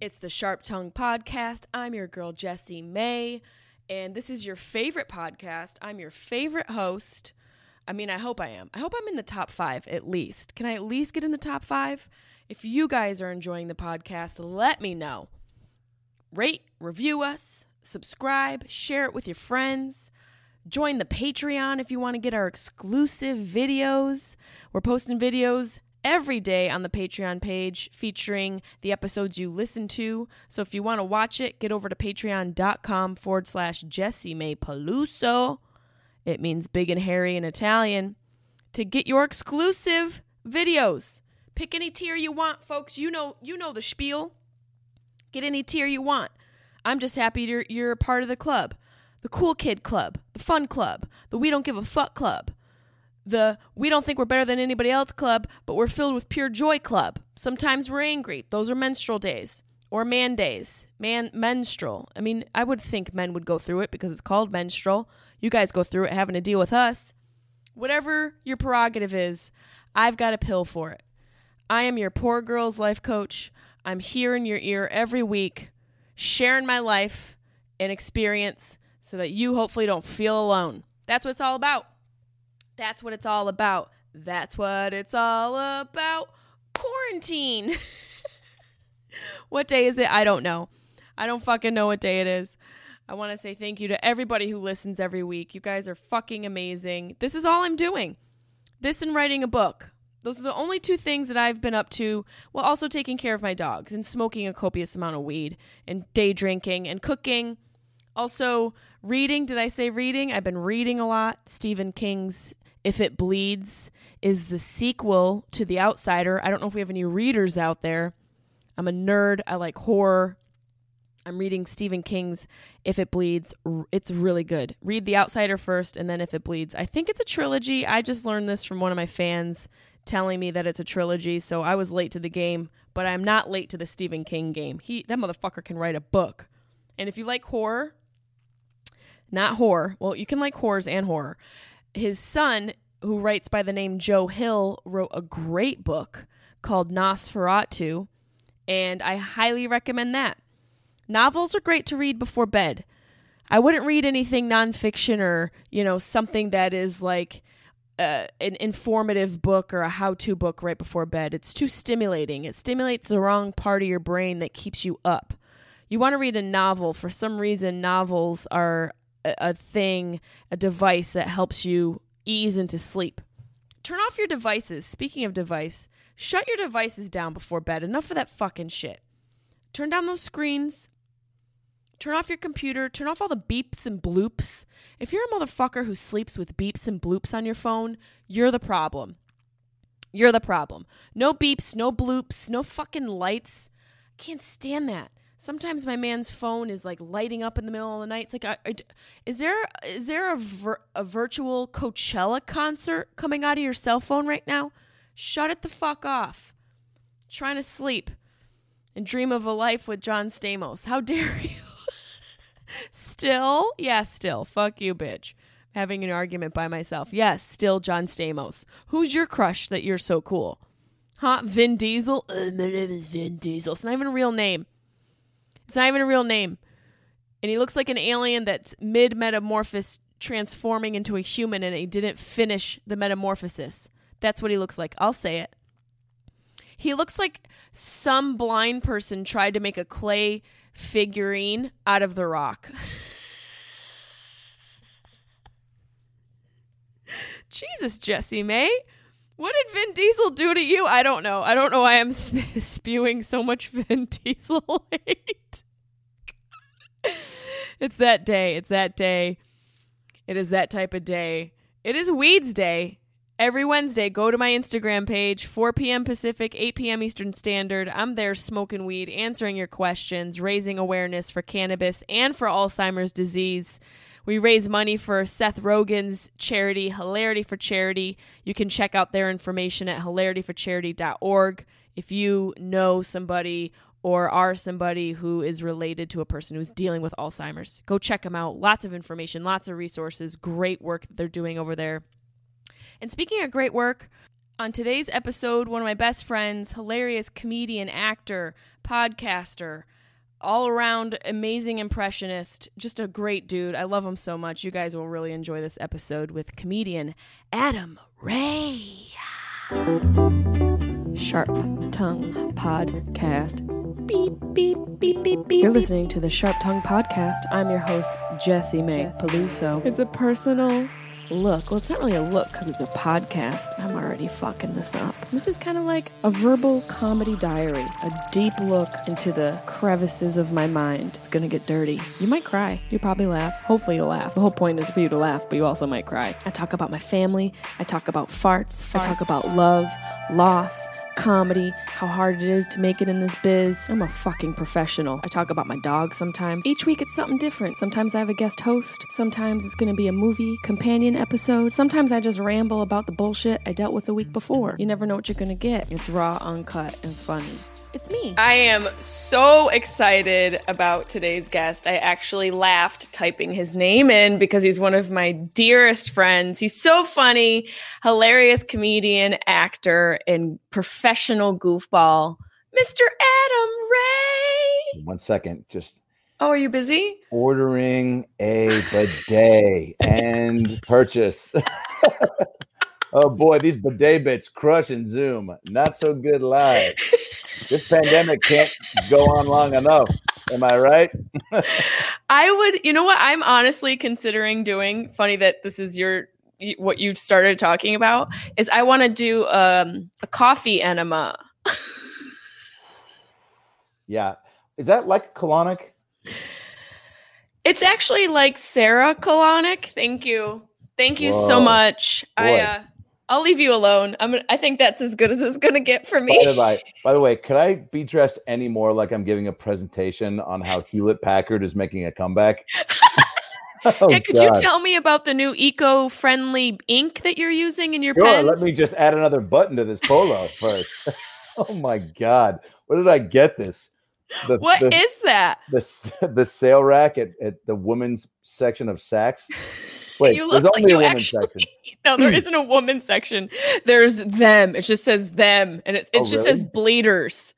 It's the Sharp Tongue Podcast. I'm your girl, Jessie May, and this is your favorite podcast. I'm your favorite host. I mean, I hope I am. I hope I'm in the top 5 at least. Can I at least get in the top 5? If you guys are enjoying the podcast, let me know. Rate, review us, subscribe, share it with your friends. Join the Patreon if you want to get our exclusive videos. We're posting videos every day on the Patreon page featuring the episodes you listen to. So if you want to watch it, get over to patreon.com/Jessie May Peluso. It means big and hairy in Italian. To get your exclusive videos. Pick any tier you want, folks. You know the spiel. Get any tier you want. I'm just happy you're a part of the club. The cool kid club. The fun club. The we don't give a fuck club. The we don't think we're better than anybody else club, but we're filled with pure joy club. Sometimes we're angry. Those are menstrual days. Or man days. Menstrual. I mean, I would think men would go through it because it's called menstrual. You guys go through it having to deal with us. Whatever your prerogative is, I've got a pill for it. I am your poor girl's life coach. I'm here in your ear every week, sharing my life and experience so that you hopefully don't feel alone. That's what it's all about. That's what it's all about. That's what it's all about. Quarantine. What day is it? I don't know. I don't fucking know what day it is. I want to say thank you to everybody who listens every week. You guys are fucking amazing. This is all I'm doing. This and writing a book. Those are the only 2 things that I've been up to, while also taking care of my dogs and smoking a copious amount of weed and day drinking and cooking. Also, reading. Did I say reading? I've been reading a lot. Stephen King's If It Bleeds is the sequel to The Outsider. I don't know if we have any readers out there. I'm a nerd. I like horror. I'm reading Stephen King's If It Bleeds. It's really good. Read The Outsider first and then If It Bleeds. I think it's a trilogy. I just learned this from one of my fans telling me that it's a trilogy, so I was late to the game, but I'm not late to the Stephen King game. That motherfucker can write a book. And if you like horror, not horror, well, you can like horrors and horror. His son, who writes by the name Joe Hill, wrote a great book called Nosferatu, and I highly recommend that. Novels are great to read before bed. I wouldn't read anything nonfiction or, something that is like an informative book or a how-to book right before bed. It's too stimulating. It stimulates the wrong part of your brain that keeps you up. You want to read a novel. For some reason, novels are a device that helps you ease into sleep. Turn off your devices. Speaking of device, shut your devices down before bed. Enough of that fucking shit. Turn down those screens. Turn off your computer. Turn off all the beeps and bloops. If you're a motherfucker who sleeps with beeps and bloops on your phone, you're the problem. You're the problem. No beeps, no bloops, no fucking lights. I can't stand that. Sometimes my man's phone is like lighting up in the middle of the night. It's like, is there a virtual Coachella concert coming out of your cell phone right now? Shut it the fuck off. Trying to sleep and dream of a life with John Stamos. How dare you? Still? Yeah, still. Fuck you, bitch. Having an argument by myself. Yes, still John Stamos. Who's your crush that you're so cool? Huh? Vin Diesel? My name is Vin Diesel. It's not even a real name. It's not even a real name. And he looks like an alien that's mid-metamorphosis transforming into a human and he didn't finish the metamorphosis. That's what he looks like. I'll say it. He looks like some blind person tried to make a clay figurine out of The Rock. Jesus, Jessie May. What did Vin Diesel do to you? I don't know. I don't know why I'm spewing so much Vin Diesel hate. It's that day. It's that day. It is that type of day. It is Weeds Day. Every Wednesday, go to my Instagram page, 4 p.m. Pacific, 8 p.m. Eastern Standard. I'm there smoking weed, answering your questions, raising awareness for cannabis and for Alzheimer's disease. We raise money for Seth Rogen's charity, Hilarity for Charity. You can check out their information at hilarityforcharity.org. If you know somebody or are somebody who is related to a person who's dealing with Alzheimer's, go check them out. Lots of information, lots of resources, great work that they're doing over there. And speaking of great work, On today's episode, one of my best friends, hilarious comedian, actor, podcaster, all-around amazing impressionist, just a great dude. I love him so much. You guys will really enjoy this episode with comedian Adam Ray. Sharp Tongue Podcast. Beep, beep, beep, beep, beep. You're listening to the Sharp Tongue Podcast. I'm your host, Jessie Mae Peluso. It's a personal look. Well, it's not really a look because it's a podcast. I'm already fucking this up. This is kind of like a verbal comedy diary, a deep look into the crevices of my mind. It's gonna get dirty. You might cry. You'll probably laugh. Hopefully you'll laugh. The whole point is for you to laugh, but you also might cry. I talk about my family. I talk about farts. I talk about love, loss, comedy, how hard it is to make it in this biz. I'm a fucking professional. I talk about my dog sometimes. Each week it's something different. Sometimes I have a guest host. Sometimes it's gonna be a movie companion episode. Sometimes I just ramble about the bullshit I dealt with the week before. You never know what you're gonna get. It's raw, uncut, and funny. It's me. I am so excited about today's guest. I actually laughed typing his name in because he's one of my dearest friends. He's so funny, hilarious comedian, actor, and professional goofball, Mr. Adam Ray. 1 second, just. Oh, are you busy? Ordering a bidet and purchase. Oh boy, these bidet bits crushing Zoom. Not so good live. This pandemic can't go on long enough. Am I right? I would, you know what I'm honestly considering doing, funny that this is what you started talking about, is I want to do a coffee enema. Yeah. Is that like colonic? It's actually like Sarah colonic. Thank you. Thank you so much. Boy. I'll leave you alone. I think that's as good as it's going to get for me. By the way, could I be dressed any more like I'm giving a presentation on how Hewlett Packard is making a comeback? Could you tell me about the new eco-friendly ink that you're using in your pens? Sure, let me just add another button to this polo first. Oh my God. Where did I get this? What is that? The sale rack at the women's section of Saks. Wait, there's only a women's section. No, there isn't a women's section. There's them. It just says them, and it just says bleeders.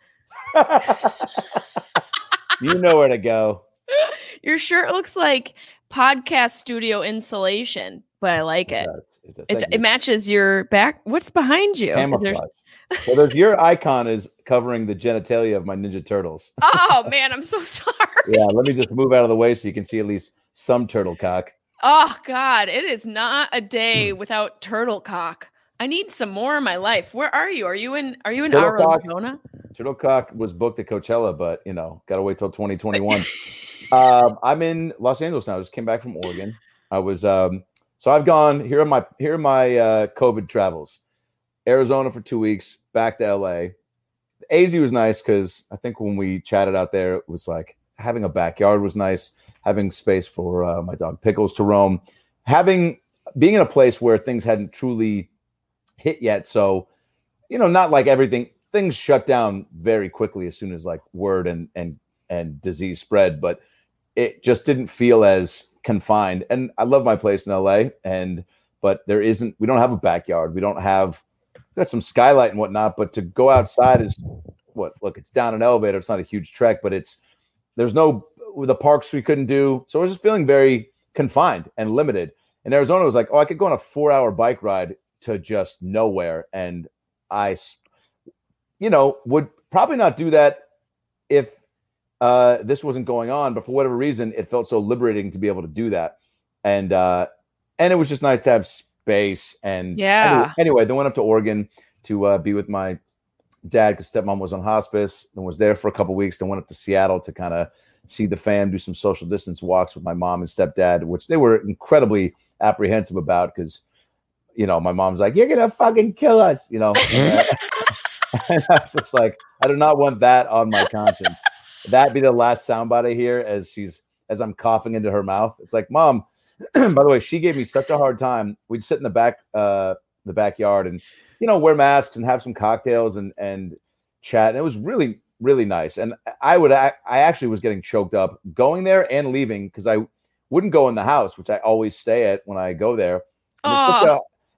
You know where to go. Your shirt looks like podcast studio insulation, but I like it. It matches your back. What's behind you? Camouflage. Well, your icon is covering the genitalia of my Ninja Turtles. Oh man, I'm so sorry. Yeah, let me just move out of the way so you can see at least some turtle cock. Oh God, it is not a day without turtle cock. I need some more in my life. Where are you? Are you in Arizona? Turtle cock was booked at Coachella, but gotta wait till 2021. I'm in Los Angeles now. I just came back from Oregon. I was so I've gone here are my COVID travels. Arizona for 2 weeks, back to LA. AZ was nice because I think when we chatted out there, it was like having a backyard was nice, having space for my dog Pickles to roam, being in a place where things hadn't truly hit yet. So, not like things shut down very quickly as soon as like word and disease spread, but it just didn't feel as confined. And I love my place in LA, but we don't have a backyard. We got some skylight and whatnot, but to go outside is it's down an elevator. It's not a huge trek, but there's no, the parks we couldn't do. So I was just feeling very confined and limited. And Arizona was like, I could go on a 4-hour bike ride to just nowhere. And I, would probably not do that if this wasn't going on, but for whatever reason, it felt so liberating to be able to do that. And it was just nice to have space. And anyway, then went up to Oregon to be with my dad because stepmom was on hospice, then was there for a couple of weeks, then went up to Seattle to kind of see the fam, do some social distance walks with my mom and stepdad, which they were incredibly apprehensive about because, my mom's like, you're going to fucking kill us, And I was just like, I do not want that on my conscience. That'd be the last soundbite I hear as I'm coughing into her mouth. It's like, Mom, by the way, she gave me such a hard time. We'd sit in the backyard and, wear masks and have some cocktails and chat. And it was really, really nice. And I actually was getting choked up going there and leaving because I wouldn't go in the house, which I always stay at when I go there. And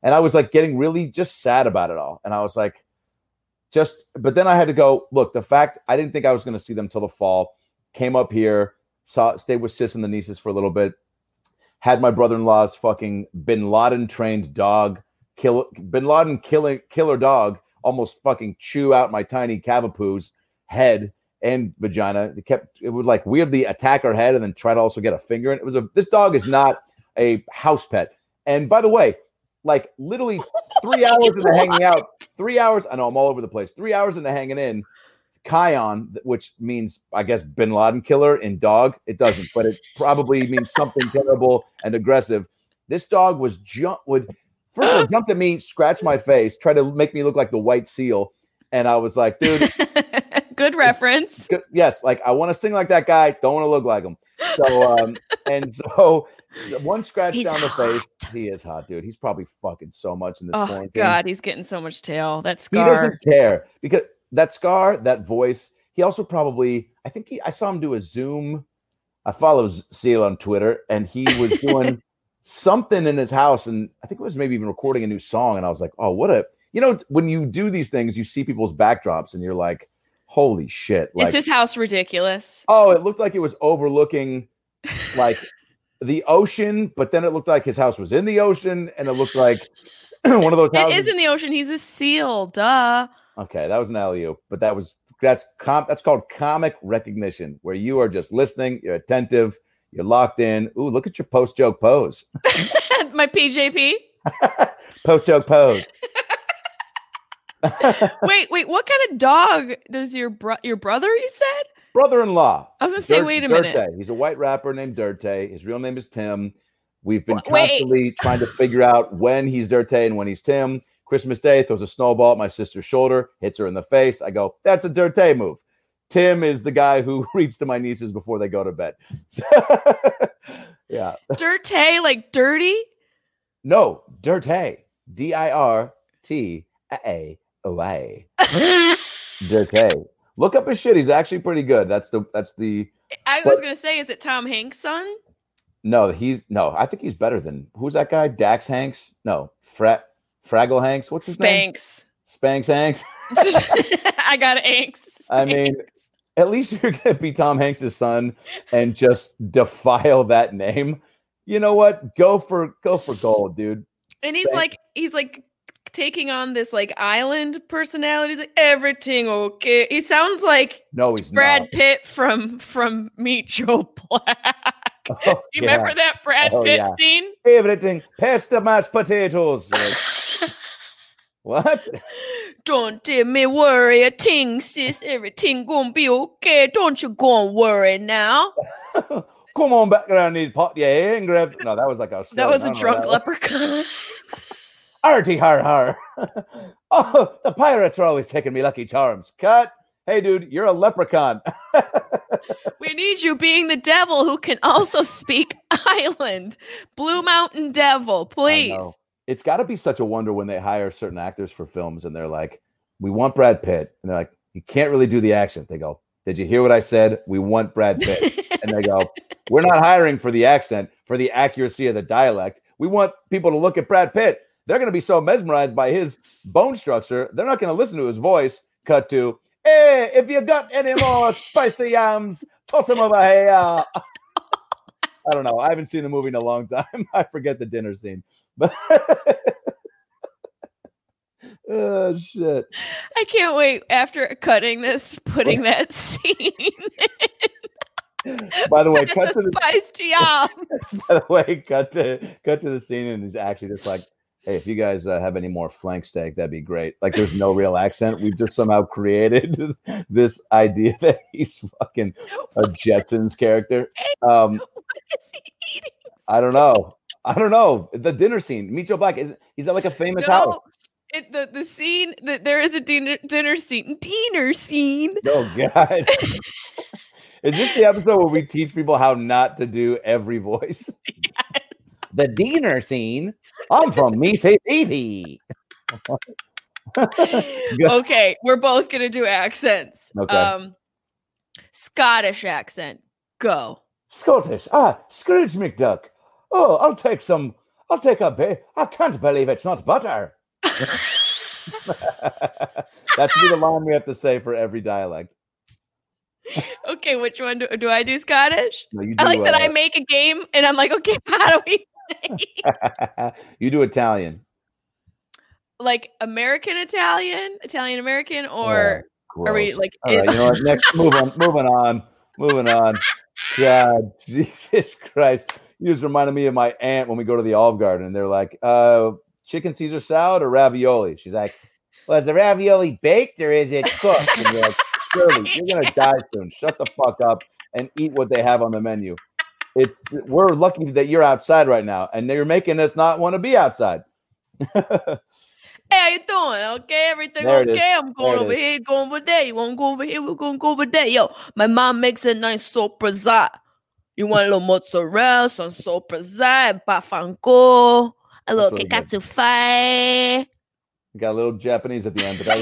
And I was like getting really just sad about it all. And I was like, but then I had to go, look, the fact I didn't think I was going to see them till the fall, came up here, stayed with sis and the nieces for a little bit, had my brother-in-law's fucking Bin Laden trained dog, Bin Laden killer dog, almost fucking chew out my tiny Cavapoo's head and vagina. It would like weirdly attack her head and then try to also get a finger in it. This dog is not a house pet. And by the way, like literally 3 hours into hanging out, 3 hours. I know I'm all over the place. 3 hours into hanging in, Kion, which means, I guess, Bin Laden killer in dog. It doesn't, but it probably means something terrible and aggressive. This dog would first of all jumped at me, scratched my face, tried to make me look like the white seal. And I was like, dude. Good reference. Yes. Like I want to sing like that guy. Don't want to look like him. So, and so one scratch down the face. He is hot, dude. He's probably fucking so much in this quarantine. Oh God, he's getting so much tail. That scar. He doesn't care because that scar, that voice. He also probably, I saw him do a Zoom. I follow Seal on Twitter, and he was doing something in his house, and I think it was maybe even recording a new song. And I was like, oh, when you do these things, you see people's backdrops, and you're like, holy shit. Like, is his house ridiculous? Oh, it looked like it was overlooking like the ocean, but then it looked like his house was in the ocean, and it looked like one of those houses. It is in the ocean. He's a seal. Duh. Okay, that was an alley-oop, but that's called comic recognition, where you are just listening, you're attentive, you're locked in. Ooh, look at your post-joke pose. My PJP. Post-joke pose. Wait, what kind of dog does your brother, you said? Brother-in-law. I was going to say, wait a minute. He's a white rapper named Dirte. His real name is Tim. We've been constantly trying to figure out when he's Dirte and when he's Tim. Christmas Day, throws a snowball at my sister's shoulder, hits her in the face. I go, that's a Dirte move. Tim is the guy who reads to my nieces before they go to bed. Yeah. Dirte, like dirty? No, Dirte. Dirtaoa. Dirte. Look up his shit. He's actually pretty good. That's the. I was gonna say, is it Tom Hanks' son? No, I think he's better than who's that guy? Dax Hanks? No, Fraggle Hanks. What's his name? Spanx Hanks. I got Hanks. Spanx. I mean, at least you're gonna be Tom Hanks' son and just defile that name. You know what? Go for gold, dude. And he's like taking on this like island personality. He's like, everything okay. He sounds like he's Brad Pitt from Meet Joe Black. Oh, you remember that Brad Pitt scene? Everything, pasta, mashed potatoes. What? Don't let me worry a thing, sis. Everything gonna be okay. Don't you go and worry now. Come on back around the pot, yeah, and grab. No, that was like Australian. That was a drunk leprechaun. Artie har. Oh, the pirates are always taking me Lucky Charms. Cut. Hey, dude, you're a leprechaun. We need you being the devil who can also speak island. Blue Mountain Devil, please. It's got to be such a wonder when they hire certain actors for films and they're like, we want Brad Pitt. And they're like, he can't really do the accent. They go, did you hear what I said? We want Brad Pitt. And they go, we're not hiring for the accent, for the accuracy of the dialect. We want people to look at Brad Pitt. They're going to be so mesmerized by his bone structure, they're not going to listen to his voice. Cut to, hey, if you got any more spicy yams, toss them over here. I don't know. I haven't seen the movie in a long time. I forget the dinner scene. But oh, shit. I can't wait after cutting this, putting that scene in. By the way, cut to spiced yams. By the way, cut to the scene, and he's actually just like, hey, if you guys have any more flank steak, that'd be great. Like, there's no real accent. We've just somehow created this idea that he's fucking a Jetsons character. What is he eating? I don't know. The dinner scene. Meet Joe Black. He's at like a famous house. The scene that there is a dinner scene. Dinner scene. Oh God. Is this the episode where we teach people how not to do every voice? Yes. The dinner scene. I'm from Mississippi. Okay, we're both gonna do accents. Okay. Scottish accent. Go. Scottish. Scrooge McDuck. Oh, I'll take some I'll take a bit. I can't believe it's not butter. That should be the line we have to say for every dialect. Okay, which one do I do Scottish? No, you do, I like that I make a game and I'm like, okay, how do we play? You do Italian. Like American Italian, Italian American, or are we like? All right, you know what? Next, moving on. God, Jesus Christ! You just reminded me of my aunt when we go to the Olive Garden, and they're like, "Chicken Caesar salad or ravioli?" She's like, "Was the ravioli baked or is it cooked?" And you're like, "Shirley, you're gonna die soon. Shut the fuck up and eat what they have on the menu." We're lucky that you're outside right now, and you're making us not want to be outside. Hey, how you doing? Okay, everything There okay? I'm going over here, going over there. You want to go over here? We're going to go over there. Yo, my mom makes a nice sorpresa. You want a little mozzarella, some sorpresa, bafanco, a little really kekatsufi. Got a little Japanese at the end, but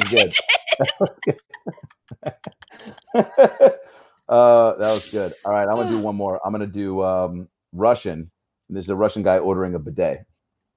that was good. That was good. All right, I'm going to do one more. I'm going to do Russian. There's a Russian guy ordering a bidet.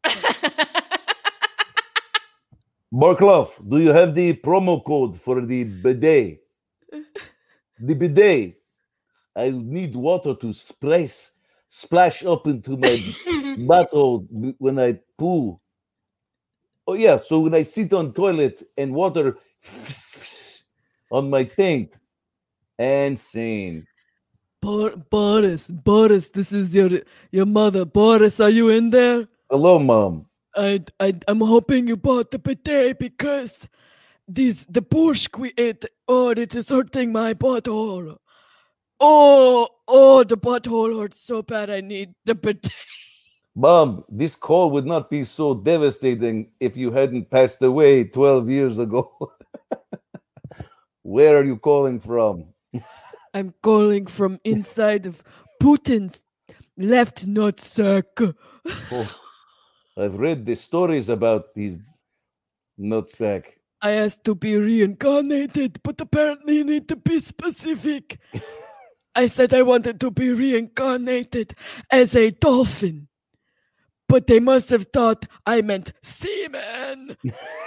Barklov, do you have the promo code for the bidet? The bidet. I need water to splash up into my bottle when I poo. Oh yeah, so when I sit on toilet and water on my taint. And scene. Boris, this is your mother. Boris, are you in there? Hello, Mom. I'm hoping you bought the bidet because the borscht we ate, it is hurting my butthole. Oh, the butthole hurts so bad. I need the bidet. Mom, this call would not be so devastating if you hadn't passed away 12 years ago. Where are you calling from? I'm calling from inside of Putin's left nutsack. Oh, I've read the stories about these nutsack. I asked to be reincarnated, but apparently you need to be specific. I said I wanted to be reincarnated as a dolphin, but they must have thought I meant seaman.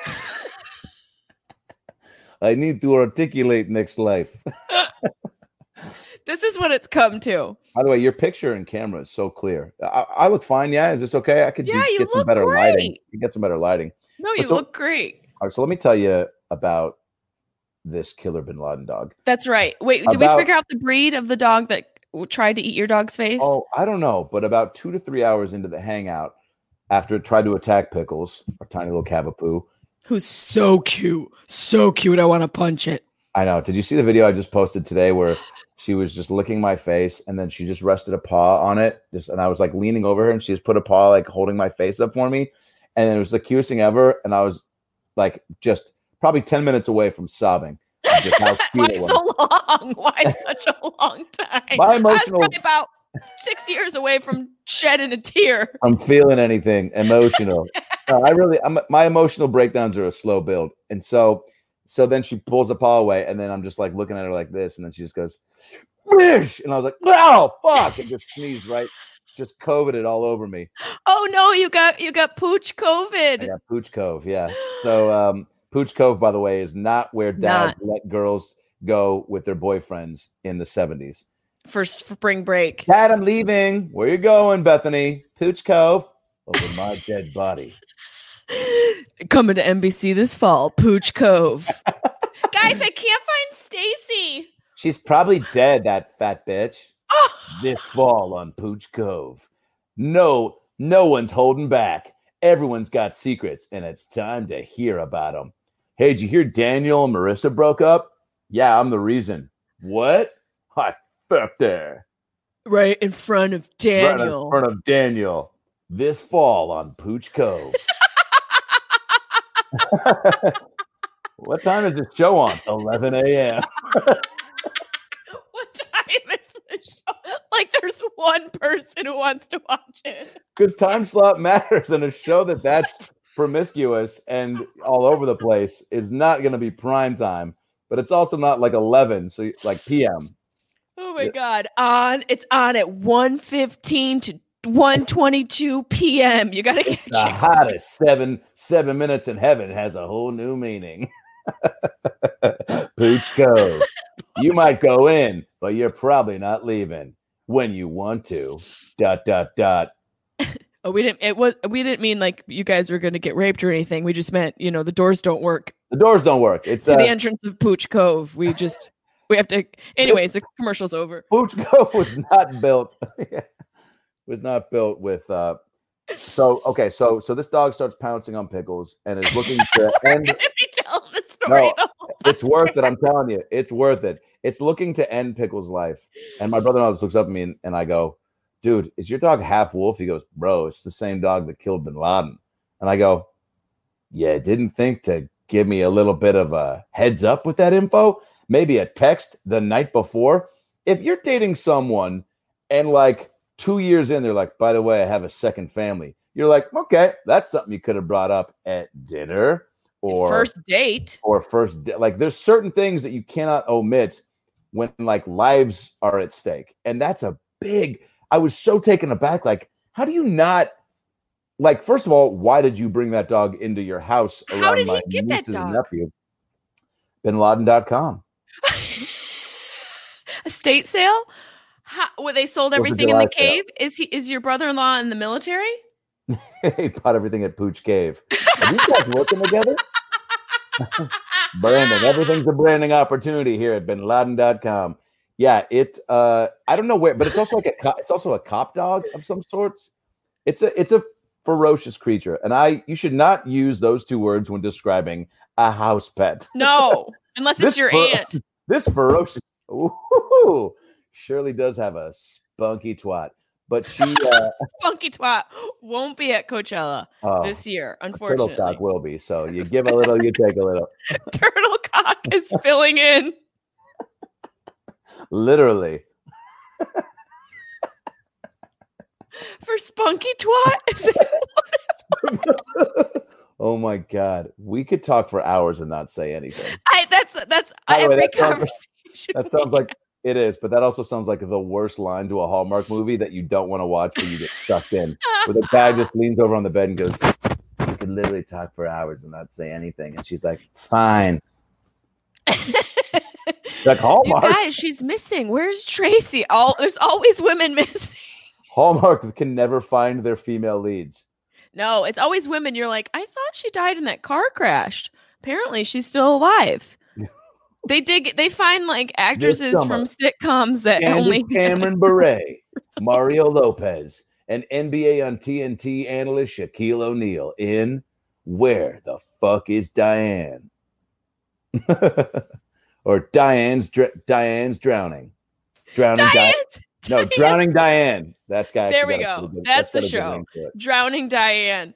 I need to articulate next life. This is what it's come to. By the way, your picture in camera is so clear. I look fine. Yeah, is this okay? I could you get look some better great. lighting. You get some better lighting. No, you look great. All right, so let me tell you about this killer Bin Laden dog. That's right. Wait, did we figure out the breed of the dog that tried to eat your dog's face? Oh, I don't know, but about 2 to 3 hours into the hangout, after it tried to attack Pickles, our tiny little Cavapoo, who's so cute, I want to punch it. I know. Did you see the video I just posted today where she was just licking my face and then she just rested a paw on it, and I was like leaning over her and she just put a paw like holding my face up for me, and it was the cutest thing ever, and I was like just probably 10 minutes away from sobbing. Just how cute Why so long? Why such a long time? My emotional. I was about 6 years away from shedding a tear. I'm feeling anything emotional. My emotional breakdowns are a slow build, and so then she pulls the paw away, and then I'm just like looking at her like this, and then she just goes, "Bish!" And I was like, "Oh fuck!" and just sneezed right, just COVIDed all over me. Oh no, you got pooch COVID. I got pooch cove, yeah. So pooch cove, by the way, is not where dads let girls go with their boyfriends in the 70s. For spring break. Dad, I'm leaving. Where you going, Bethany? Pooch Cove. Over my dead body. Coming to NBC this fall, Pooch Cove. Guys, I can't find Stacy. She's probably dead, that fat bitch. This fall on Pooch Cove. No one's holding back. Everyone's got secrets, and it's time to hear about them. Hey, did you hear Daniel and Marissa broke up? Yeah, I'm the reason. What? I fucked her. Right in front of Daniel. Right in front of Daniel. This fall on Pooch Cove. What time is the show on? 11 a.m. What time is the show? Like there's one person who wants to watch it. Because time slot matters, and a show that's promiscuous and all over the place is not going to be prime time, but it's also not like 11, so like PM. Oh my God. It's on at 1:15 to 1:22 p.m. You gotta get The hottest 7 minutes in heaven has a whole new meaning. Pooch Cove. You might go in, but you're probably not leaving when you want to. ... Oh, we didn't mean like you guys were going to get raped or anything. We just meant, the doors don't work. The doors don't work. It's to the entrance of Pooch Cove. We have to. Anyways, the commercial's over. Pooch Cove was not built. Was not built with. So this dog starts pouncing on Pickles and is looking to end. Gonna be telling the story. No, it's worth it. I'm telling you, it's worth it. It's looking to end Pickles' life. And my brother-in-law just looks up at me and I go, dude, is your dog half wolf? He goes, bro, it's the same dog that killed bin Laden. And I go, yeah, didn't think to give me a little bit of a heads up with that info. Maybe a text the night before. If you're dating someone and like 2 years in, they're like, by the way, I have a second family. You're like, okay, that's something you could have brought up at dinner or first date. Like there's certain things that you cannot omit when like lives are at stake. And that's a big... I was so taken aback. Like, how do you not, like, first of all, why did you bring that dog into your house around how did my he get nieces that dog? and nephew? BinLaden.com. Estate sale? They sold everything in the cave? Is your brother-in-law in the military? He bought everything at Pooch Cave. Are these guys working together? Branding. Everything's a branding opportunity here at BinLaden.com. Yeah, I don't know where, but it's also like it's also a cop dog of some sorts. It's a ferocious creature, and you should not use those two words when describing a house pet. No, unless it's your aunt. This ferocious Shirley does have a spunky twat, but she spunky twat won't be at Coachella this year, unfortunately. Turtle cock will be. So you give a little, you take a little. Turtle cock is filling in. Literally. For spunky twat? Oh my God. We could talk for hours and not say anything. That's every conversation. That sounds like it is, but that also sounds like the worst line to a Hallmark movie that you don't want to watch, but you get sucked in. Where the guy just leans over on the bed and goes, "We could literally talk for hours and not say anything." And she's like, "Fine." Like Hallmark. You guys, she's missing. Where's Tracy? There's always women missing. Hallmark can never find their female leads. No, it's always women. You're like, I thought she died in that car crash. Apparently, she's still alive. They find like actresses from sitcoms that only Cameron Bure, Mario Lopez, and NBA on TNT analyst Shaquille O'Neal in Where the Fuck is Diane? Or Diane's drowning. Drowning Diane. That's guy. There we go. That's the show. Drowning Diane.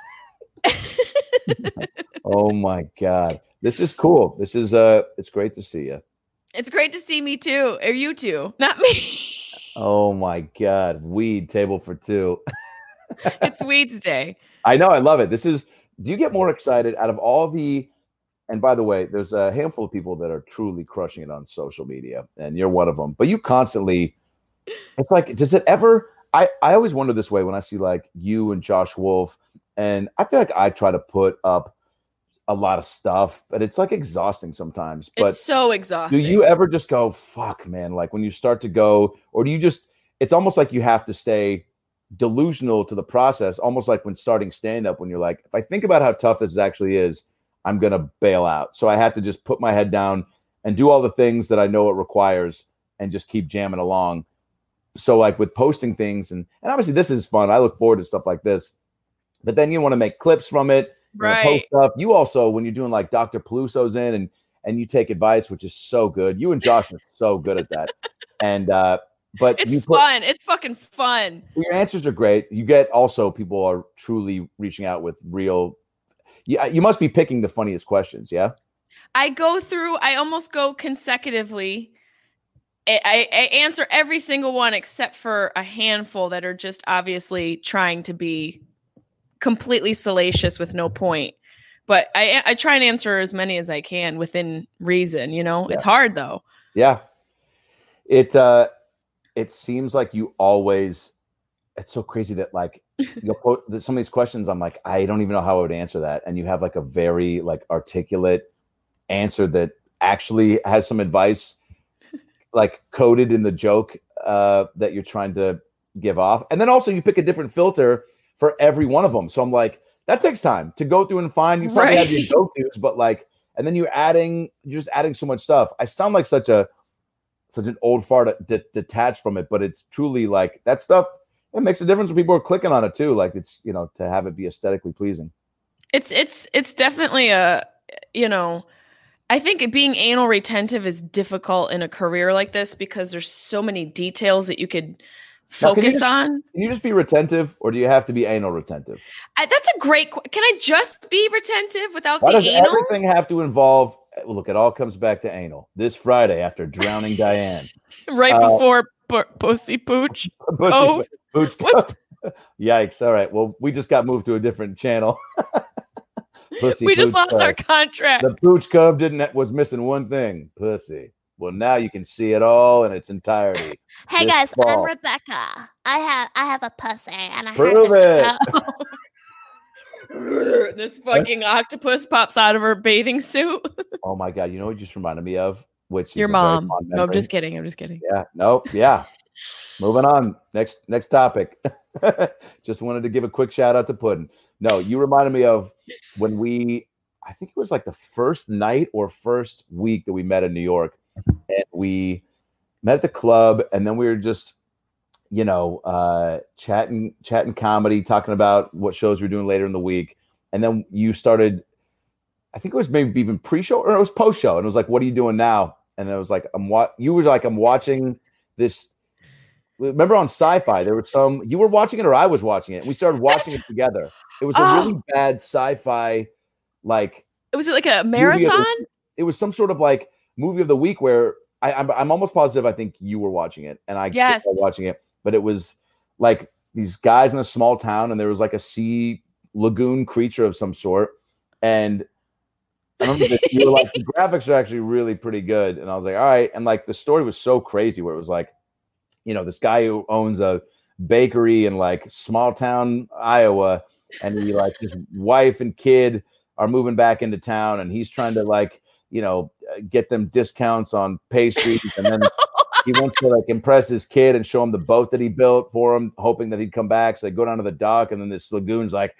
Oh my God. This is cool. This is it's great to see you. It's great to see me too. Or you two, not me. Oh my God. Weed table for two. It's Weeds Day. I know, I love it. Do you get more excited out of all the... And by the way, there's a handful of people that are truly crushing it on social media, and you're one of them. But you constantly, it's like, does it ever? I always wonder this way when I see like you and Josh Wolf, and I feel like I try to put up a lot of stuff, but it's like exhausting sometimes. But it's so exhausting. Do you ever just go, fuck, man? Like when you start to go, or do you just? It's almost like you have to stay delusional to the process, almost like when starting stand-up, when you're like, if I think about how tough this actually is, I'm going to bail out. So I have to just put my head down and do all the things that I know it requires and just keep jamming along. So like with posting things and obviously this is fun. I look forward to stuff like this, but then you want to make clips from it. Right. Post stuff. You also, when you're doing like Dr. Peluso's in and you take advice, which is so good. You and Josh are so good at that. And, but it's fun. It's fucking fun. Your answers are great. You get also people are truly reaching out with real. Yeah, you must be picking the funniest questions, yeah? I almost go consecutively. I answer every single one except for a handful that are just obviously trying to be completely salacious with no point. But I try and answer as many as I can within reason, Yeah. It's hard though. Yeah. It seems like you always it's so crazy that like you'll quote some of these questions. I'm like, I don't even know how I would answer that. And you have like a very like articulate answer that actually has some advice like coded in the joke that you're trying to give off. And then also you pick a different filter for every one of them. So I'm like, that takes time to go through and find. You probably have your go-tos, but like, and then you're just adding so much stuff. I sound like such an old fart detached from it, but it's truly like that stuff. It makes a difference when people are clicking on it too. Like it's, you know, to have it be aesthetically pleasing. It's definitely a, you know, I think being anal retentive is difficult in a career like this because there's so many details that you could focus on. Can you just be retentive, or do you have to be anal retentive? That's a great. Can I just be retentive without Why the does anal? Everything have to involve? Look, it all comes back to anal. This Friday after drowning Diane, right before Pussy Pooch. Pooch. Yikes! All right. Well, we just got moved to a different channel. We just lost our contract. The Pooch Cove was missing one thing: pussy. Well, now you can see it all in its entirety. Hey guys, fall. I'm Rebecca. I have a pussy, and I prove it. This fucking octopus pops out of her bathing suit. Oh my god! You know what you just reminded me of? Which your is mom? No, I'm just kidding. Yeah. Nope. Yeah. Moving on. Next topic. Just wanted to give a quick shout out to Puddin'. No, you reminded me of when I think it was like the first night or first week that we met in New York, and we met at the club, and then we were just, you know, chatting comedy, talking about what shows we were doing later in the week. And then you started, I think it was maybe even pre-show or it was post-show. And it was like, what are you doing now? And I was like, I'm watching this. Remember on Sci-Fi, there was you were watching it or I was watching it. And we started watching it together. It was a really bad Sci-Fi, like. Was it like a marathon? It was some sort of like movie of the week where I'm almost positive I think you were watching it and I was watching it. But it was like these guys in a small town and there was like a sea lagoon creature of some sort. And I remember that you were like, the graphics are actually really pretty good. And I was like, all right. And like the story was so crazy where it was like, you know, this guy who owns a bakery in like small town Iowa, and he like his wife and kid are moving back into town, and he's trying to like, you know, get them discounts on pastries, and then he wants to like impress his kid and show him the boat that he built for him, hoping that he'd come back. So they go down to the dock, and then this lagoon's like,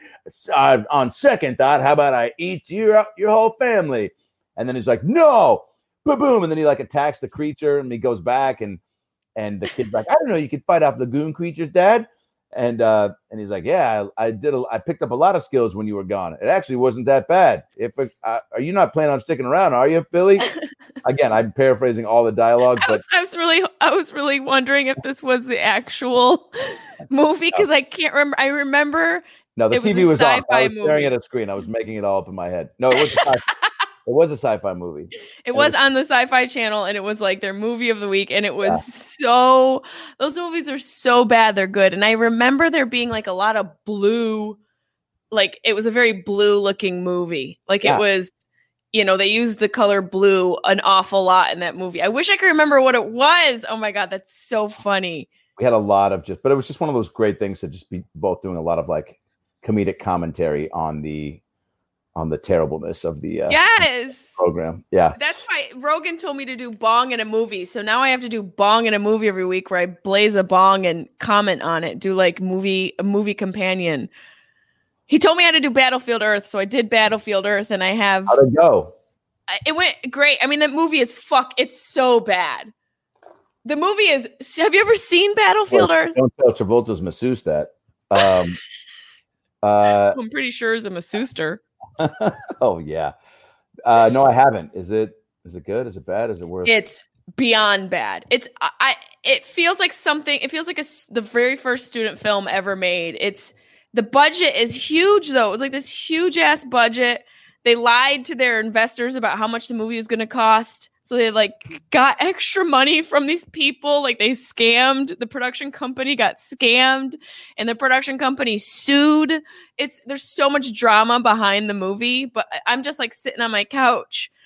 on second thought, how about I eat your whole family? And then he's like, no, boom, and then he like attacks the creature, and he goes back, and the kid's like, I don't know, you could fight off lagoon creatures, Dad. And he's like, yeah, I picked up a lot of skills when you were gone. It actually wasn't that bad. Are you not planning on sticking around? Are you, Billy? Again, I'm paraphrasing all the dialogue, but I was really wondering if this was the actual movie because I can't remember. I remember. No, the TV was off. I was staring at a screen. I was making it all up in my head. No, it was a sci-fi movie. It was on the Sci-Fi Channel, and it was like their movie of the week, and it was those movies are so bad, they're good. And I remember there being like a lot of blue, like it was a very blue looking movie. Like it was, you know, they used the color blue an awful lot in that movie. I wish I could remember what it was. Oh my God, that's so funny. We had a lot of but it was just one of those great things to just be both doing a lot of like comedic commentary on the terribleness of the program. Yeah. That's why Rogan told me to do bong in a movie. So now I have to do bong in a movie every week where I blaze a bong and comment on it. Do like a movie companion. He told me how to do Battlefield Earth. So I did Battlefield Earth and I have. How'd it go? It went great. I mean, that movie is it's so bad. The movie is, have you ever seen Battlefield Earth? Don't tell Travolta's masseuse that. I'm pretty sure it's a masseuster. Oh yeah. No, I haven't. Is it good? Is it bad? Is it worse? It's beyond bad. It feels like something. It feels like the very first student film ever made. The budget is huge though. It was like this huge ass budget. They lied to their investors about how much the movie was going to cost. So they like got extra money from these people. Like they scammed. The production company got scammed and the production company sued. There's so much drama behind the movie, but I'm just like sitting on my couch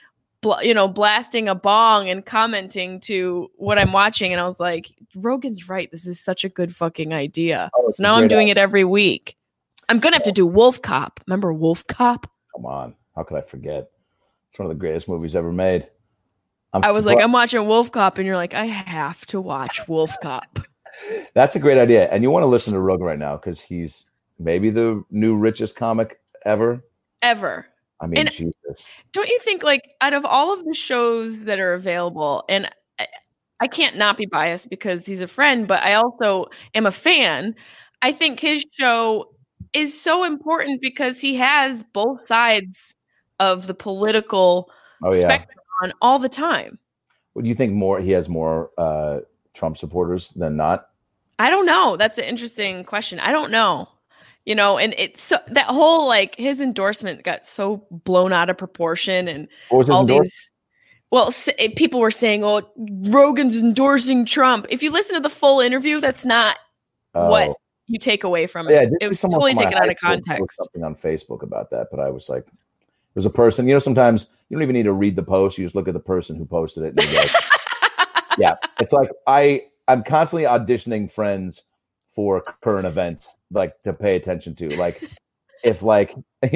blasting a bong and commenting to what I'm watching. And I was like, Rogan's right. This is such a good fucking idea. So now I'm doing it every week. I'm going to have to do Wolf Cop. Remember Wolf Cop? Come on. How could I forget? It's one of the greatest movies ever made. I was like, I'm watching Wolf Cop. And you're like, I have to watch Wolf Cop. That's a great idea. And you want to listen to Rogan right now because he's maybe the new richest comic ever. I mean, Jesus. Don't you think, like, out of all of the shows that are available, and I can't not be biased because he's a friend, but I also am a fan. I think his show is so important because he has both sides of the political spectrum on all the time. Well, do you think he has more Trump supporters than not? I don't know. That's an interesting question. I don't know. And it's so, that whole, like, his endorsement got so blown out of proportion, and all these. Well, people were saying, "Oh, Rogan's endorsing Trump." If you listen to the full interview, that's not what you take away from it. Yeah, it was totally taken out of context. Something on Facebook about that, but I was like, "There's a person." Sometimes you don't even need to read the post; you just look at the person who posted it. And you go, yeah, it's like I'm constantly auditioning friends for current events, like, to pay attention to, like, if, like,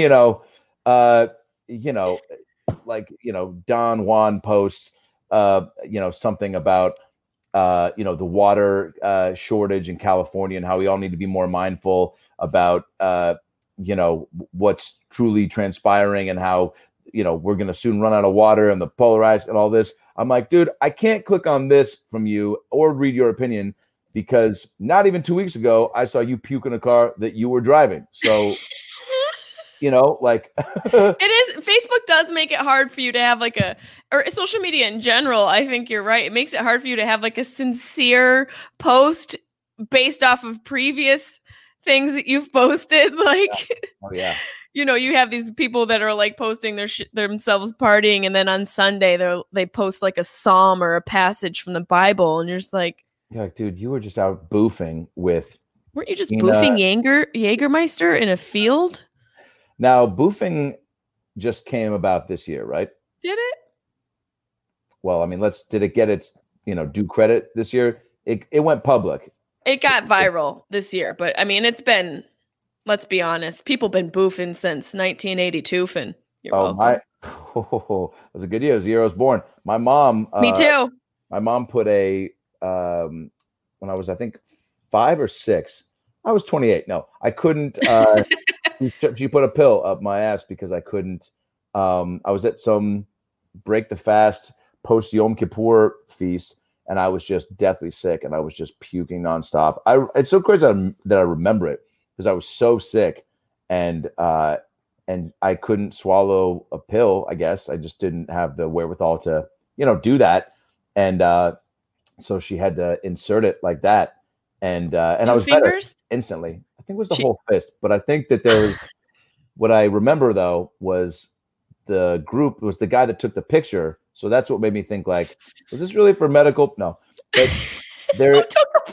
Don Juan posts, something about, the water shortage in California and how we all need to be more mindful about, what's truly transpiring and how, we're going to soon run out of water and the polarized and all this. I'm like, dude, I can't click on this from you or read your opinion because not even 2 weeks ago, I saw you puke in a car that you were driving. So, like it is. Facebook does make it hard for you to have or social media in general. I think you're right. It makes it hard for you to have like a sincere post based off of previous things that you've posted. Like, oh yeah. You have these people that are like posting themselves partying, and then on Sunday they post like a psalm or a passage from the Bible, and you're just like, yeah, dude, you were just out boofing with. Weren't you just boofing Jägermeister in a field? Now, boofing just came about this year, right? Did it? Well, I mean, did it get its due credit this year? It went public. It got viral this year, but I mean, it's been. Let's be honest. People been boofing since 1982. Finn, you're welcome. It was a good year. It was the year I was born. My mom. Me too. My mom put when I was, I think, 5 or 6. I was 28. No, I couldn't. She put a pill up my ass because I couldn't. I was at some break the fast post Yom Kippur feast, and I was just deathly sick, and I was just puking nonstop. It's so crazy that I remember it. Because I was so sick, and I couldn't swallow a pill. I guess I just didn't have the wherewithal to, do that. And so she had to insert it like that, and I was better instantly. I think it was the whole fist, but I think that there was. What I remember though was the group was the guy that took the picture. So that's what made me think, like, was this really for medical? No, but there.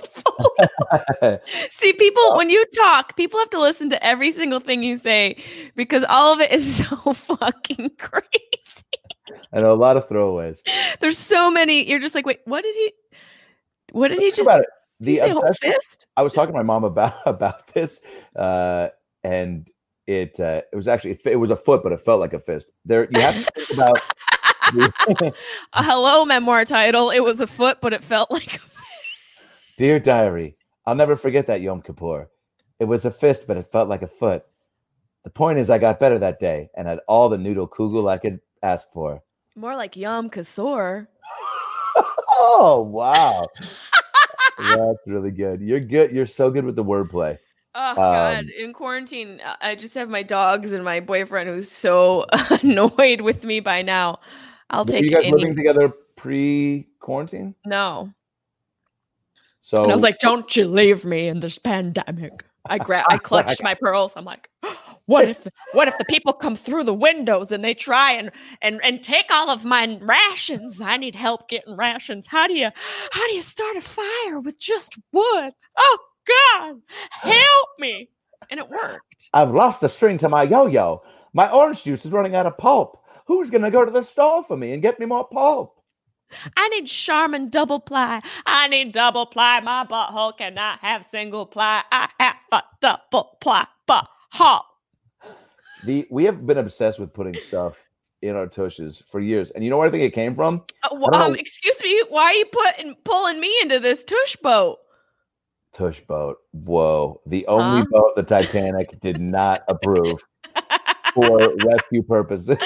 See, people, when you talk, people have to listen to every single thing you say because all of it is so fucking crazy. I know a lot of throwaways. There's so many. You're just like, wait, what did he just about it? The obsession. I was talking to my mom about this, and it was actually it was a foot, but it felt like a fist. There, you have to think about. A hello memoir title. It was a foot, but it felt like a fist. Dear diary, I'll never forget that Yom Kippur. It was a fist, but it felt like a foot. The point is I got better that day and had all the noodle kugel I could ask for. More like Yom Kippur. Oh, wow. That's really good. You're good. You're so good with the wordplay. Oh, God. In quarantine, I just have my dogs and my boyfriend who's so annoyed with me by now. Were you guys living together pre-quarantine? No. So, and I was like, don't you leave me in this pandemic. I clutched my pearls. I'm like, what if the people come through the windows and they try and take all of my rations? I need help getting rations. How do you start a fire with just wood? Oh God, help me. And it worked. I've lost the string to my yo-yo. My orange juice is running out of pulp. Who's gonna go to the store for me and get me more pulp? I need Charmin double ply. I need double ply. My butthole cannot have single ply. I have a double ply butthole. We have been obsessed with putting stuff in our tushes for years, and you know where I think it came from? Excuse me, why are you pulling me into this tush boat? Tush boat. Whoa, the only boat the Titanic did not approve for rescue purposes.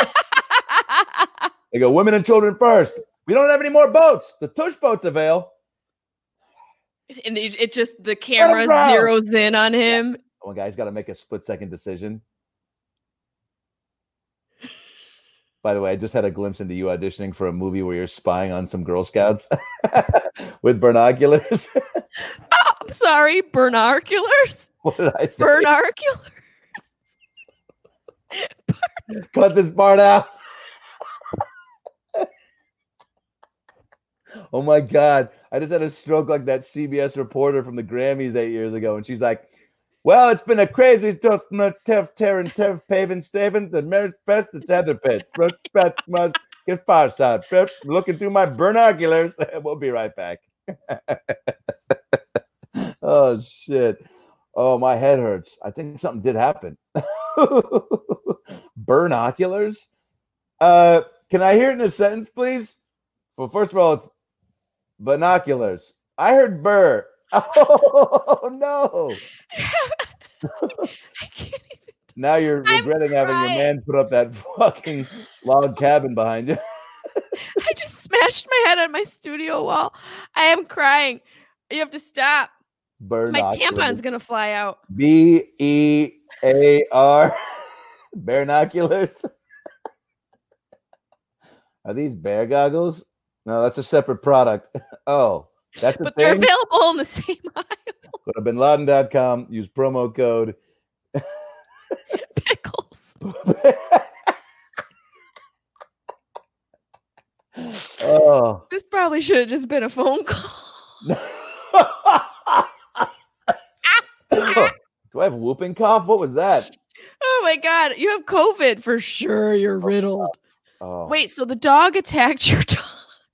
They go, women and children first. We don't have any more boats. The tush boats avail. And it just, the camera zeroes in on him. One guy's got to make a split-second decision. By the way, I just had a glimpse into you auditioning for a movie where you're spying on some Girl Scouts with binoculars. Oh, I'm sorry, binoculars? What did I say? Binoculars? Cut this part out. Oh my God. I just had a stroke like that CBS reporter from the Grammys 8 years ago. And she's like, well, it's been a crazy paving Steven. The marriage best, it's Heather Pitts. Must get far side. Looking through my binoculars. We'll be right back. Oh, shit. Oh, my head hurts. I think something did happen. Binoculars? Can I hear it in a sentence, please? Well, first of all, it's binoculars. I heard burr. Oh, no. I can't even. Now you're regretting having your man put up that fucking log cabin behind you. I just smashed my head on my studio wall. I am crying. You have to stop. My tampon's going to fly out. BEAR. Binoculars. Are these bear goggles? No, that's a separate product. Oh, that's a but thing? They're available in the same aisle. Go to binladen.com. Use promo code Pickles. Oh, this probably should have just been a phone call. Do I have whooping cough? What was that? Oh my God, you have COVID for sure. You're riddled. Oh. Wait, so the dog attacked your dog?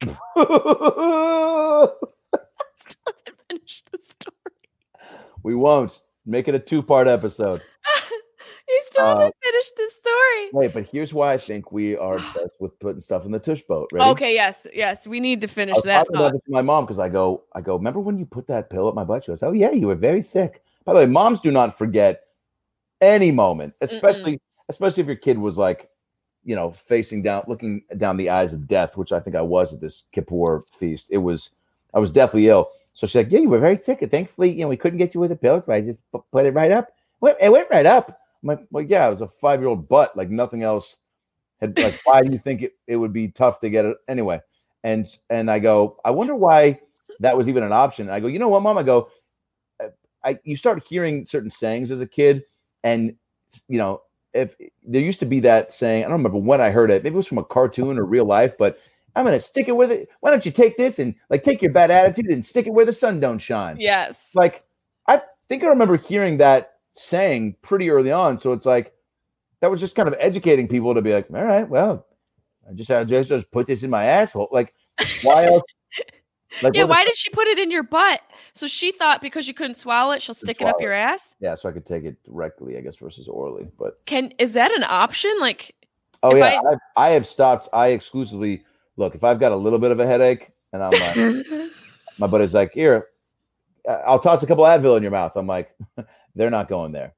Still haven't finished the story. We won't. Make it a 2-part episode. You still haven't finished the story. Wait, but here's why I think we are obsessed with putting stuff in the tush boat. Ready? Okay, yes. We need to finish that. I was talking about this to my mom because I go, remember when you put that pill up my butt? She goes, oh yeah, you were very sick. By the way, moms do not forget any moment, especially if your kid was like, you know, facing down, looking down the eyes of death, which I think I was at this Kippur feast. I was definitely ill. So she's like, yeah, you were very sick. And thankfully, you know, we couldn't get you with the pills. So I just put it right up. It went right up. I'm like, well, yeah, it was a 5-year-old butt. Like nothing else had, like, why do you think it would be tough to get it anyway? And I go, I wonder why that was even an option. And I go, you know what, Mom? I go, you start hearing certain sayings as a kid. And, you know, if there used to be that saying, I don't remember when I heard it. Maybe it was from a cartoon or real life, but I'm going to stick it with it. Why don't you take this and like take your bad attitude and stick it where the sun don't shine? Yes. Like, I think I remember hearing that saying pretty early on. So it's like, that was just kind of educating people to be like, all right, well, I just put this in my asshole. Like, why else? Like, yeah, why did she put it in your butt? So she thought because you couldn't swallow it, she'll stick it up your ass? Yeah, so I could take it directly, I guess, versus orally. But is that an option? Like, oh yeah, I have stopped. I exclusively look if I've got a little bit of a headache, and I'm like, my buddy's like, here, I'll toss a couple Advil in your mouth. I'm like, they're not going there.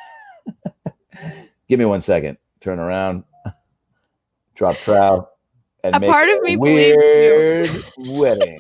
Give me 1 second. Turn around, drop trowel. And a part of me weird wedding.